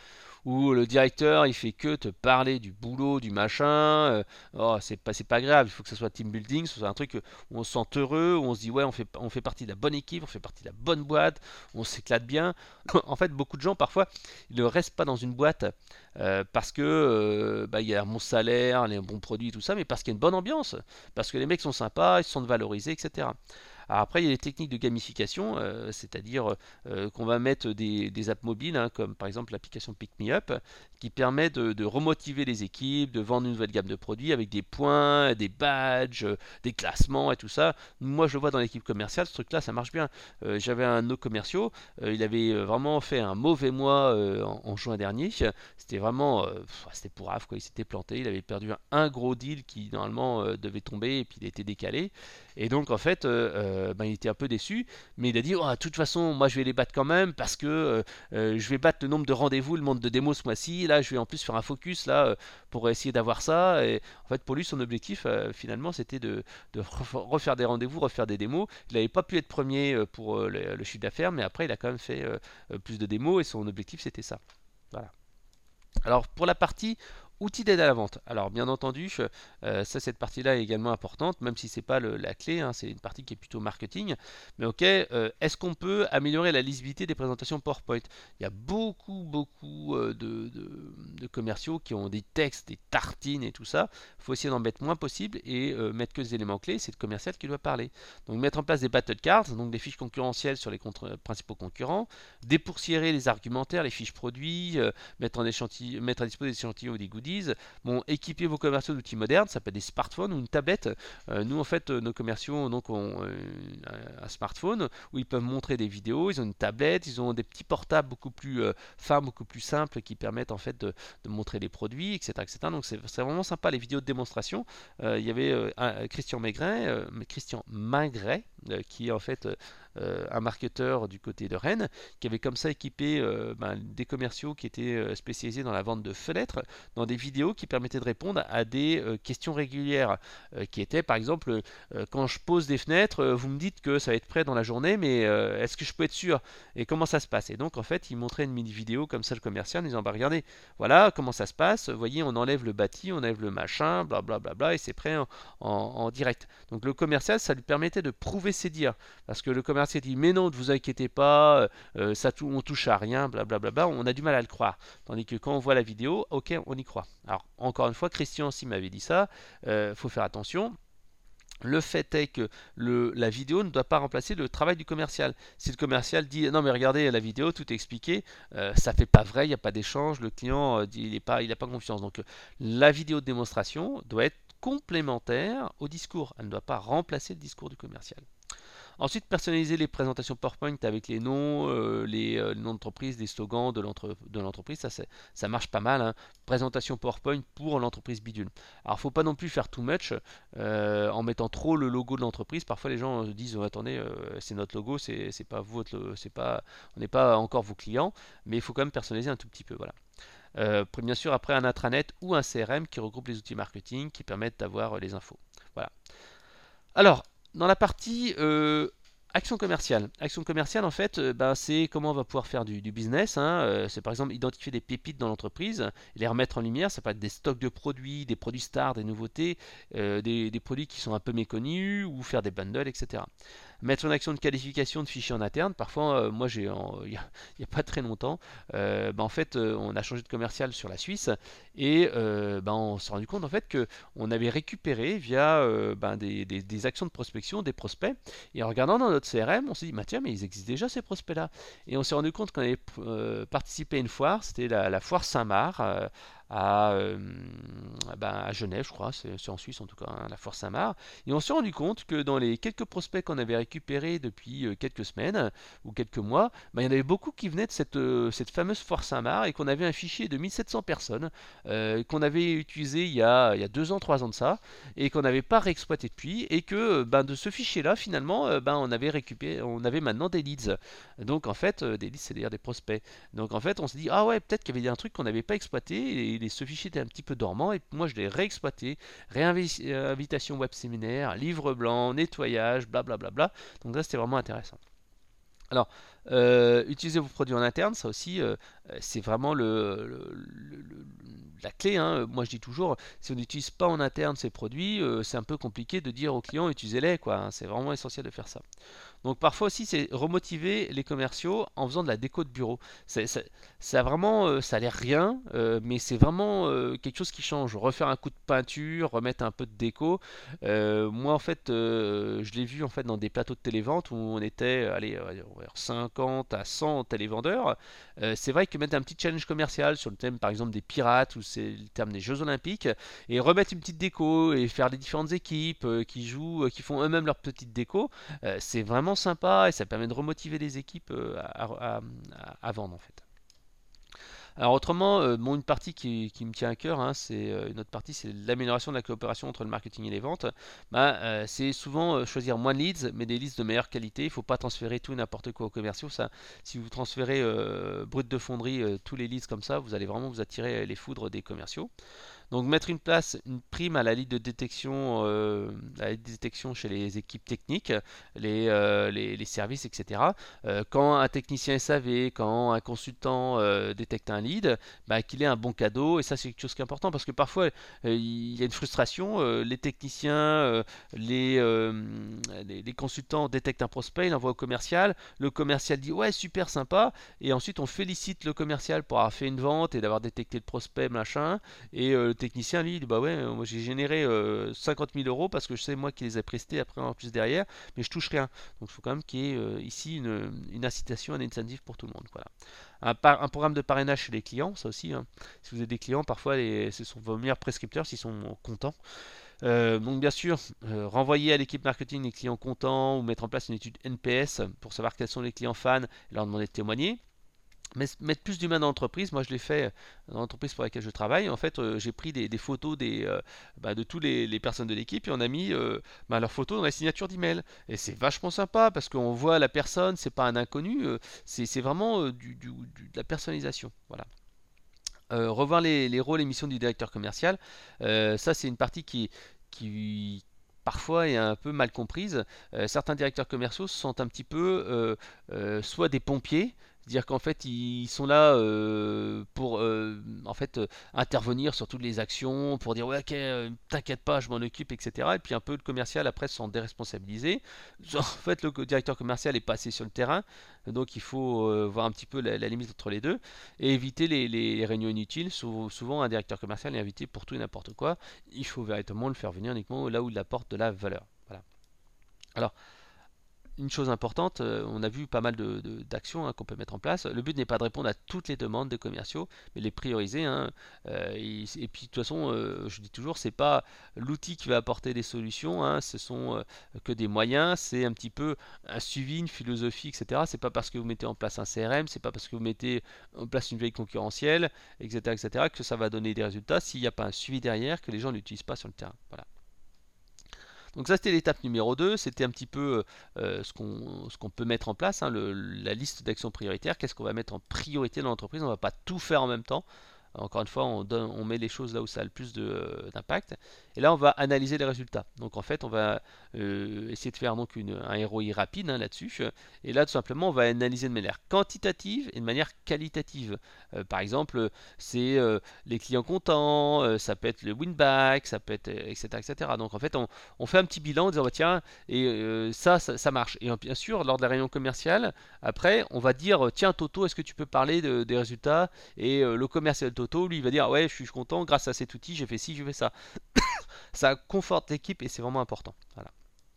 Speaker 1: où le directeur il fait que te parler du boulot, du machin. euh, oh, c'est pas, c'est pas grave, il faut que ce soit team building, ce soit un truc où on se sent heureux, où on se dit ouais, on fait, on fait partie de la bonne équipe, on fait partie de la bonne boîte, on s'éclate bien. En fait, beaucoup de gens parfois ils ne restent pas dans une boîte euh, parce que euh, bah, il y a un bon salaire, les bons produits, tout ça, mais parce qu'il y a une bonne ambiance, parce que les mecs sont sympas, ils se sentent valorisés, et cetera. Alors après, il y a les techniques de gamification, euh, c'est-à-dire euh, qu'on va mettre des, des apps mobiles, hein, comme par exemple l'application Pick Me Up, qui permet de, de remotiver les équipes, de vendre une nouvelle gamme de produits avec des points, des badges, euh, des classements et tout ça. Moi, je le vois dans l'équipe commerciale, ce truc-là, ça marche bien. Euh, J'avais un de nos commerciaux, euh, il avait euh, vraiment fait un mauvais mois euh, en, en juin dernier. C'était vraiment, euh, pff, c'était pourrave, quoi. Il s'était planté, il avait perdu un, un gros deal qui normalement euh, devait tomber et puis il a été décalé. Et donc en fait, euh, euh, ben, il était un peu déçu, mais il a dit, oh, de toute façon, moi je vais les battre quand même parce que euh, euh, je vais battre le nombre de rendez-vous, le nombre de démos ce mois-ci. Là, je vais en plus faire un focus là euh, pour essayer d'avoir ça. Et en fait, pour lui, son objectif euh, finalement, c'était de, de refaire des rendez-vous, refaire des démos. Il n'avait pas pu être premier euh, pour euh, le, le chiffre d'affaires, mais après, il a quand même fait euh, euh, plus de démos et son objectif, c'était ça. Voilà. Alors pour la partie outils d'aide à la vente. Alors bien entendu, euh, ça cette partie-là est également importante, même si c'est pas le- la clé, hein, c'est une partie qui est plutôt marketing. Mais ok, euh, est-ce qu'on peut améliorer la lisibilité des présentations PowerPoint? Il y a beaucoup beaucoup euh, de, de- de commerciaux qui ont des textes, des tartines et tout ça. Il faut essayer d'en mettre moins possible et euh, mettre que des éléments clés. C'est le commercial qui doit parler. Donc mettre en place des battle cards, donc des fiches concurrentielles sur les contre- principaux concurrents, dépoussiérer les argumentaires, les fiches produits. euh, mettre, en échantillon, mettre à disposition des échantillons ou des goodies. Bon, équiper vos commerciaux d'outils modernes, ça peut être des smartphones ou une tablette. Euh, nous, en fait, euh, nos commerciaux donc, ont euh, un smartphone où ils peuvent montrer des vidéos, ils ont une tablette, ils ont des petits portables beaucoup plus euh, fins, beaucoup plus simples qui permettent en fait de, de montrer les produits, et cetera et cetera. Donc c'est vraiment sympa les vidéos de démonstration. Euh, il y avait euh, un, Christian Maigret, euh, Christian Maigret, euh, qui est en fait euh, un marketeur du côté de Rennes, qui avait comme ça équipé euh, ben, des commerciaux qui étaient euh, spécialisés dans la vente de fenêtres, dans des vidéos qui permettaient de répondre à des euh, questions régulières, euh, qui étaient par exemple, euh, quand je pose des fenêtres, euh, vous me dites que ça va être prêt dans la journée, mais euh, est-ce que je peux être sûr? Et comment ça se passe? Et donc en fait, il montrait une mini vidéo comme ça le commercial en disant, bah regardez, voilà comment ça se passe, vous voyez, on enlève le bâti, on enlève le machin, blablabla, bla, bla, bla, et c'est prêt en, en, en direct. Donc le commercial, ça lui permettait de prouver ses dires. Parce que le commercial dit, mais non, ne vous inquiétez pas, euh, ça on touche à rien, blablabla, bla, bla, bla, on a du mal à le croire. Tandis que quand on voit la vidéo, ok, on y croit. Alors encore une fois, Christian aussi m'avait dit ça, il euh, faut faire attention. Le fait est que le, la vidéo ne doit pas remplacer le travail du commercial. Si le commercial dit non mais regardez la vidéo, tout est expliqué, euh, ça fait pas vrai, il n'y a pas d'échange, le client euh, dit, il n'a pas, il a pas confiance. Donc euh, la vidéo de démonstration doit être complémentaire au discours, elle ne doit pas remplacer le discours du commercial. Ensuite, personnaliser les présentations PowerPoint avec les noms, euh, les, euh, les noms d'entreprise, les slogans de l'entreprise, ça, ça marche pas mal. Hein. Présentation PowerPoint pour l'entreprise bidule. Alors, faut pas non plus faire too much euh, en mettant trop le logo de l'entreprise. Parfois, les gens disent oh, attendez, euh, c'est notre logo, c'est pas votre, c'est pas, on n'est pas encore vos clients, mais il faut quand même personnaliser un tout petit peu. Voilà. Euh, bien sûr, après un intranet ou un C R M qui regroupe les outils marketing qui permettent d'avoir les infos. Voilà. Alors, dans la partie euh, action commerciale. Action commerciale, en fait, euh, ben, c'est comment on va pouvoir faire du, du business. Hein. Euh, c'est par exemple identifier des pépites dans l'entreprise et les remettre en lumière. Ça peut être des stocks de produits, des produits stars, des nouveautés, euh, des, des produits qui sont un peu méconnus ou faire des bundles, et cetera. Mettre en action une qualification de fichiers en interne. Parfois, euh, moi, j'ai, il n'y a, a, pas très longtemps, euh, ben, en fait, euh, on a changé de commercial sur la Suisse et euh, ben, on s'est rendu compte en fait que on avait récupéré via euh, ben, des, des, des actions de prospection des prospects. Et en regardant dans notre C R M, on s'est dit, bah, tiens, mais ils existent déjà ces prospects-là. Et on s'est rendu compte qu'on avait euh, participé à une foire, c'était la, la foire Saint-Marc. Euh, à, euh, ben, à Genève, je crois, c'est en Suisse en tout cas, hein, la foire Saint-Marc. Et on s'est rendu compte que dans les quelques prospects qu'on avait récupérés depuis euh, quelques semaines ou quelques mois, ben, il y en avait beaucoup qui venaient de cette, euh, cette fameuse foire Saint-Marc et qu'on avait un fichier de mille sept cents personnes euh, qu'on avait utilisé il y, a, il y a deux ans, trois ans de ça et qu'on n'avait pas réexploité depuis et que ben, de ce fichier-là, finalement, euh, ben, on avait récupéré, on avait maintenant des leads. Donc en fait, euh, des leads, c'est-à-dire des prospects. Donc en fait, on s'est dit, ah ouais, peut-être qu'il y avait un truc qu'on n'avait pas exploité et, et ce fichier était un petit peu dormant et moi je l'ai réexploité. Réinvitation web séminaire, livre blanc, nettoyage, blablabla. Bla, bla, bla. Donc là, c'était vraiment intéressant. Alors, euh, utilisez vos produits en interne, ça aussi, euh, euh, c'est vraiment le, le- le- le- la clé, hein. Moi je dis toujours, si on n'utilise pas en interne ces produits, euh, c'est un peu compliqué de dire aux clients utilisez-les, quoi, hein. C'est vraiment essentiel de faire ça. Donc parfois aussi c'est remotiver les commerciaux en faisant de la déco de bureau. C'est, ça, ça a vraiment, euh, ça a l'air rien, euh, mais c'est vraiment euh, quelque chose qui change. Refaire un coup de peinture, remettre un peu de déco. Euh, moi en fait, euh, je l'ai vu en fait dans des plateaux de télévente où on était, allez, on va dire cinquante à cent télévendeurs. Euh, c'est vrai que mettre un petit challenge commercial sur le thème par exemple des pirates ou c'est le terme des Jeux Olympiques et remettre une petite déco et faire les différentes équipes euh, qui jouent, euh, qui font eux-mêmes leur petite déco. Euh, c'est vraiment sympa et ça permet de remotiver les équipes euh, à, à- à- à vendre en fait. Alors autrement, euh, bon, une partie qui, qui me tient à cœur, hein, c'est euh, une autre partie, c'est l'amélioration de la coopération entre le marketing et les ventes. Bah, euh, c'est souvent euh, choisir moins de leads, mais des leads de meilleure qualité. Il ne faut pas transférer tout et n'importe quoi aux commerciaux. Ça, si vous transférez euh, brut de fonderie euh, tous les leads comme ça, vous allez vraiment vous attirer les foudres des commerciaux. Donc mettre une place, une prime à la ligne de détection, euh, la ligne de détection chez les équipes techniques, les, euh, les, les services, et cetera. Euh, quand un technicien S A V, quand un consultant euh, détecte un lead, bah, qu'il ait un bon cadeau. Et ça, c'est quelque chose qui est important parce que parfois, euh, il y a une frustration. Euh, les techniciens, euh, les, euh, les, les consultants détectent un prospect, ils l'envoient au commercial. Le commercial dit ouais, super sympa. Et ensuite, on félicite le commercial pour avoir fait une vente et d'avoir détecté le prospect, machin. Et euh, le technicien, lui, il dit bah ouais, euh, moi j'ai généré euh, cinquante mille euros parce que je sais moi qui les ai prestés après en plus derrière, mais je touche rien. Donc il faut quand même qu'il y ait euh, ici une, une incitation, un incentive pour tout le monde. Voilà. Un, par- un programme de parrainage chez les clients, ça aussi, hein. Si vous avez des clients, parfois les- ce sont vos meilleurs prescripteurs s'ils sont contents. Euh, donc bien sûr, euh, renvoyer à l'équipe marketing les clients contents ou mettre en place une étude N P S pour savoir quels sont les clients fans et leur demander de témoigner. Mais mettre plus d'humains dans l'entreprise, moi je l'ai fait dans l'entreprise pour laquelle je travaille. En fait, euh, j'ai pris des, des photos des, euh, bah, de toutes les, les personnes de l'équipe et on a mis euh, bah, leurs photos dans la signature d'email. Et c'est vachement sympa parce qu'on voit la personne, c'est pas un inconnu, euh, c'est c'est vraiment euh, du, du- du- de la personnalisation. Voilà. Euh, revoir les, les rôles et missions du directeur commercial, euh, ça c'est une partie qui, qui parfois est un peu mal comprise. Euh, certains directeurs commerciaux sont un petit peu euh, euh, soit des pompiers, c'est-à-dire qu'en fait ils sont là euh, pour euh, en fait euh, intervenir sur toutes les actions, pour dire ouais ok euh, t'inquiète pas je m'en occupe etc. Et puis un peu le commercial après se sent déresponsabilisé. En fait le directeur commercial est passé sur le terrain, donc il faut euh, voir un petit peu la, la limite entre les deux et éviter les, les réunions inutiles. Sou- Souvent, un directeur commercial est invité pour tout et n'importe quoi. Il faut véritablement le faire venir uniquement là où il apporte de la valeur. Voilà. Alors, une chose importante, euh, on a vu pas mal de, de- d'actions hein, qu'on peut mettre en place. Le but n'est pas de répondre à toutes les demandes des commerciaux, mais les prioriser, hein. Euh, et, et puis de toute façon, euh, je dis toujours, c'est pas l'outil qui va apporter des solutions, hein, ce sont euh, que des moyens. C'est un petit peu un suivi, une philosophie, et cetera. C'est pas parce que vous mettez en place un C R M, c'est pas parce que vous mettez en place une veille concurrentielle, et cetera, et cetera, que ça va donner des résultats s'il n'y a pas un suivi derrière, que les gens n'utilisent pas sur le terrain. Voilà. Donc ça c'était l'étape numéro deux, c'était un petit peu euh, ce qu'on ce qu'on peut mettre en place, hein, le- la liste d'actions prioritaires, qu'est-ce qu'on va mettre en priorité dans l'entreprise, on ne va pas tout faire en même temps. Encore une fois, on, donne- on met les choses là où ça a le plus de, euh, d'impact. Et là, on va analyser les résultats. Donc en fait, on va euh, essayer de faire donc une, un R O I rapide hein, là-dessus. Et là, tout simplement, on va analyser de manière quantitative et de manière qualitative. Euh, par exemple, c'est euh, les clients contents, euh, ça peut être le win-back, ça peut être, euh, et cetera, et cetera. Donc en fait, on, on fait un petit bilan en disant bah, tiens, et euh, ça, ça, ça marche. Et euh, bien sûr, lors de la réunion commerciale, après, on va dire tiens Toto, est-ce que tu peux parler de- des résultats? Et euh, le commercial Toto, lui, il va dire ouais, je suis content, grâce à cet outil, j'ai fait ci, j'ai fait ça. Ça conforte l'équipe et c'est vraiment important. Voilà.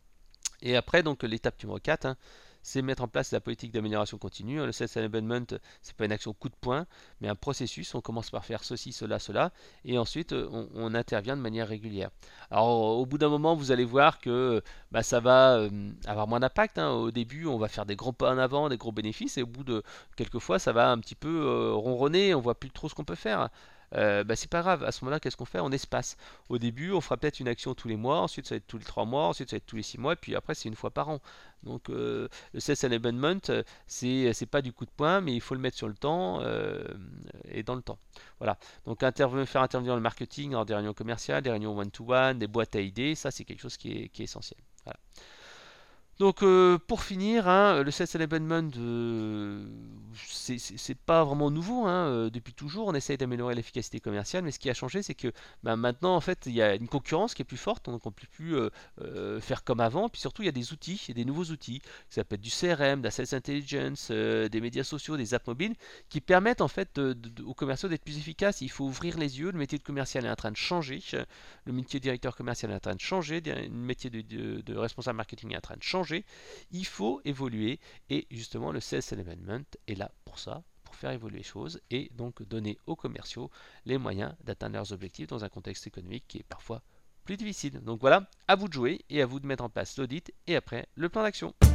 Speaker 1: Et après, donc l'étape numéro quatre, hein, c'est mettre en place la politique d'amélioration continue. Le Sales Enablement, c'est pas une action coup de poing, mais un processus. On commence par faire ceci, cela, cela, et ensuite euh, on, on intervient de manière régulière. Alors au bout d'un moment, vous allez voir que bah, ça va euh, avoir moins d'impact, hein. Au début, on va faire des gros pas en avant, des gros bénéfices, et au bout de quelques fois, ça va un petit peu euh, ronronner. On voit plus trop ce qu'on peut faire. Euh, bah, c'est pas grave, à ce moment-là, qu'est-ce qu'on fait? On espace. Au début, on fera peut-être une action tous les mois, ensuite ça va être tous les trois mois, ensuite ça va être tous les six mois, et puis après c'est une fois par an. Donc euh, le Sales Enablement, euh, c'est c'est pas du coup de poing, mais il faut le mettre sur le temps euh, et dans le temps. Voilà. Donc interve- faire intervenir le marketing lors des réunions commerciales, des réunions one-to-one, des boîtes à idées, ça c'est quelque chose qui est, qui est essentiel. Voilà. Donc euh, pour finir, hein, le sales enablement, euh, c'est c'est- c'est pas vraiment nouveau, hein, euh, depuis toujours on essaye d'améliorer l'efficacité commerciale, mais ce qui a changé c'est que bah, maintenant en fait il y a une concurrence qui est plus forte, donc on ne peut plus euh, euh, faire comme avant, puis surtout il y a des outils, il y a des nouveaux outils, ça peut être du C R M, de la sales intelligence, euh, des médias sociaux, des apps mobiles, qui permettent en fait de- de- aux commerciaux d'être plus efficaces. Il faut ouvrir les yeux, le métier de commercial est en train de changer, le métier de directeur commercial est en train de changer, le métier de, de- de responsable marketing est en train de changer. Il faut évoluer et justement le sales enablement est là pour ça, pour faire évoluer les choses et donc donner aux commerciaux les moyens d'atteindre leurs objectifs dans un contexte économique qui est parfois plus difficile. Donc voilà, à vous de jouer et à vous de mettre en place l'audit et après le plan d'action.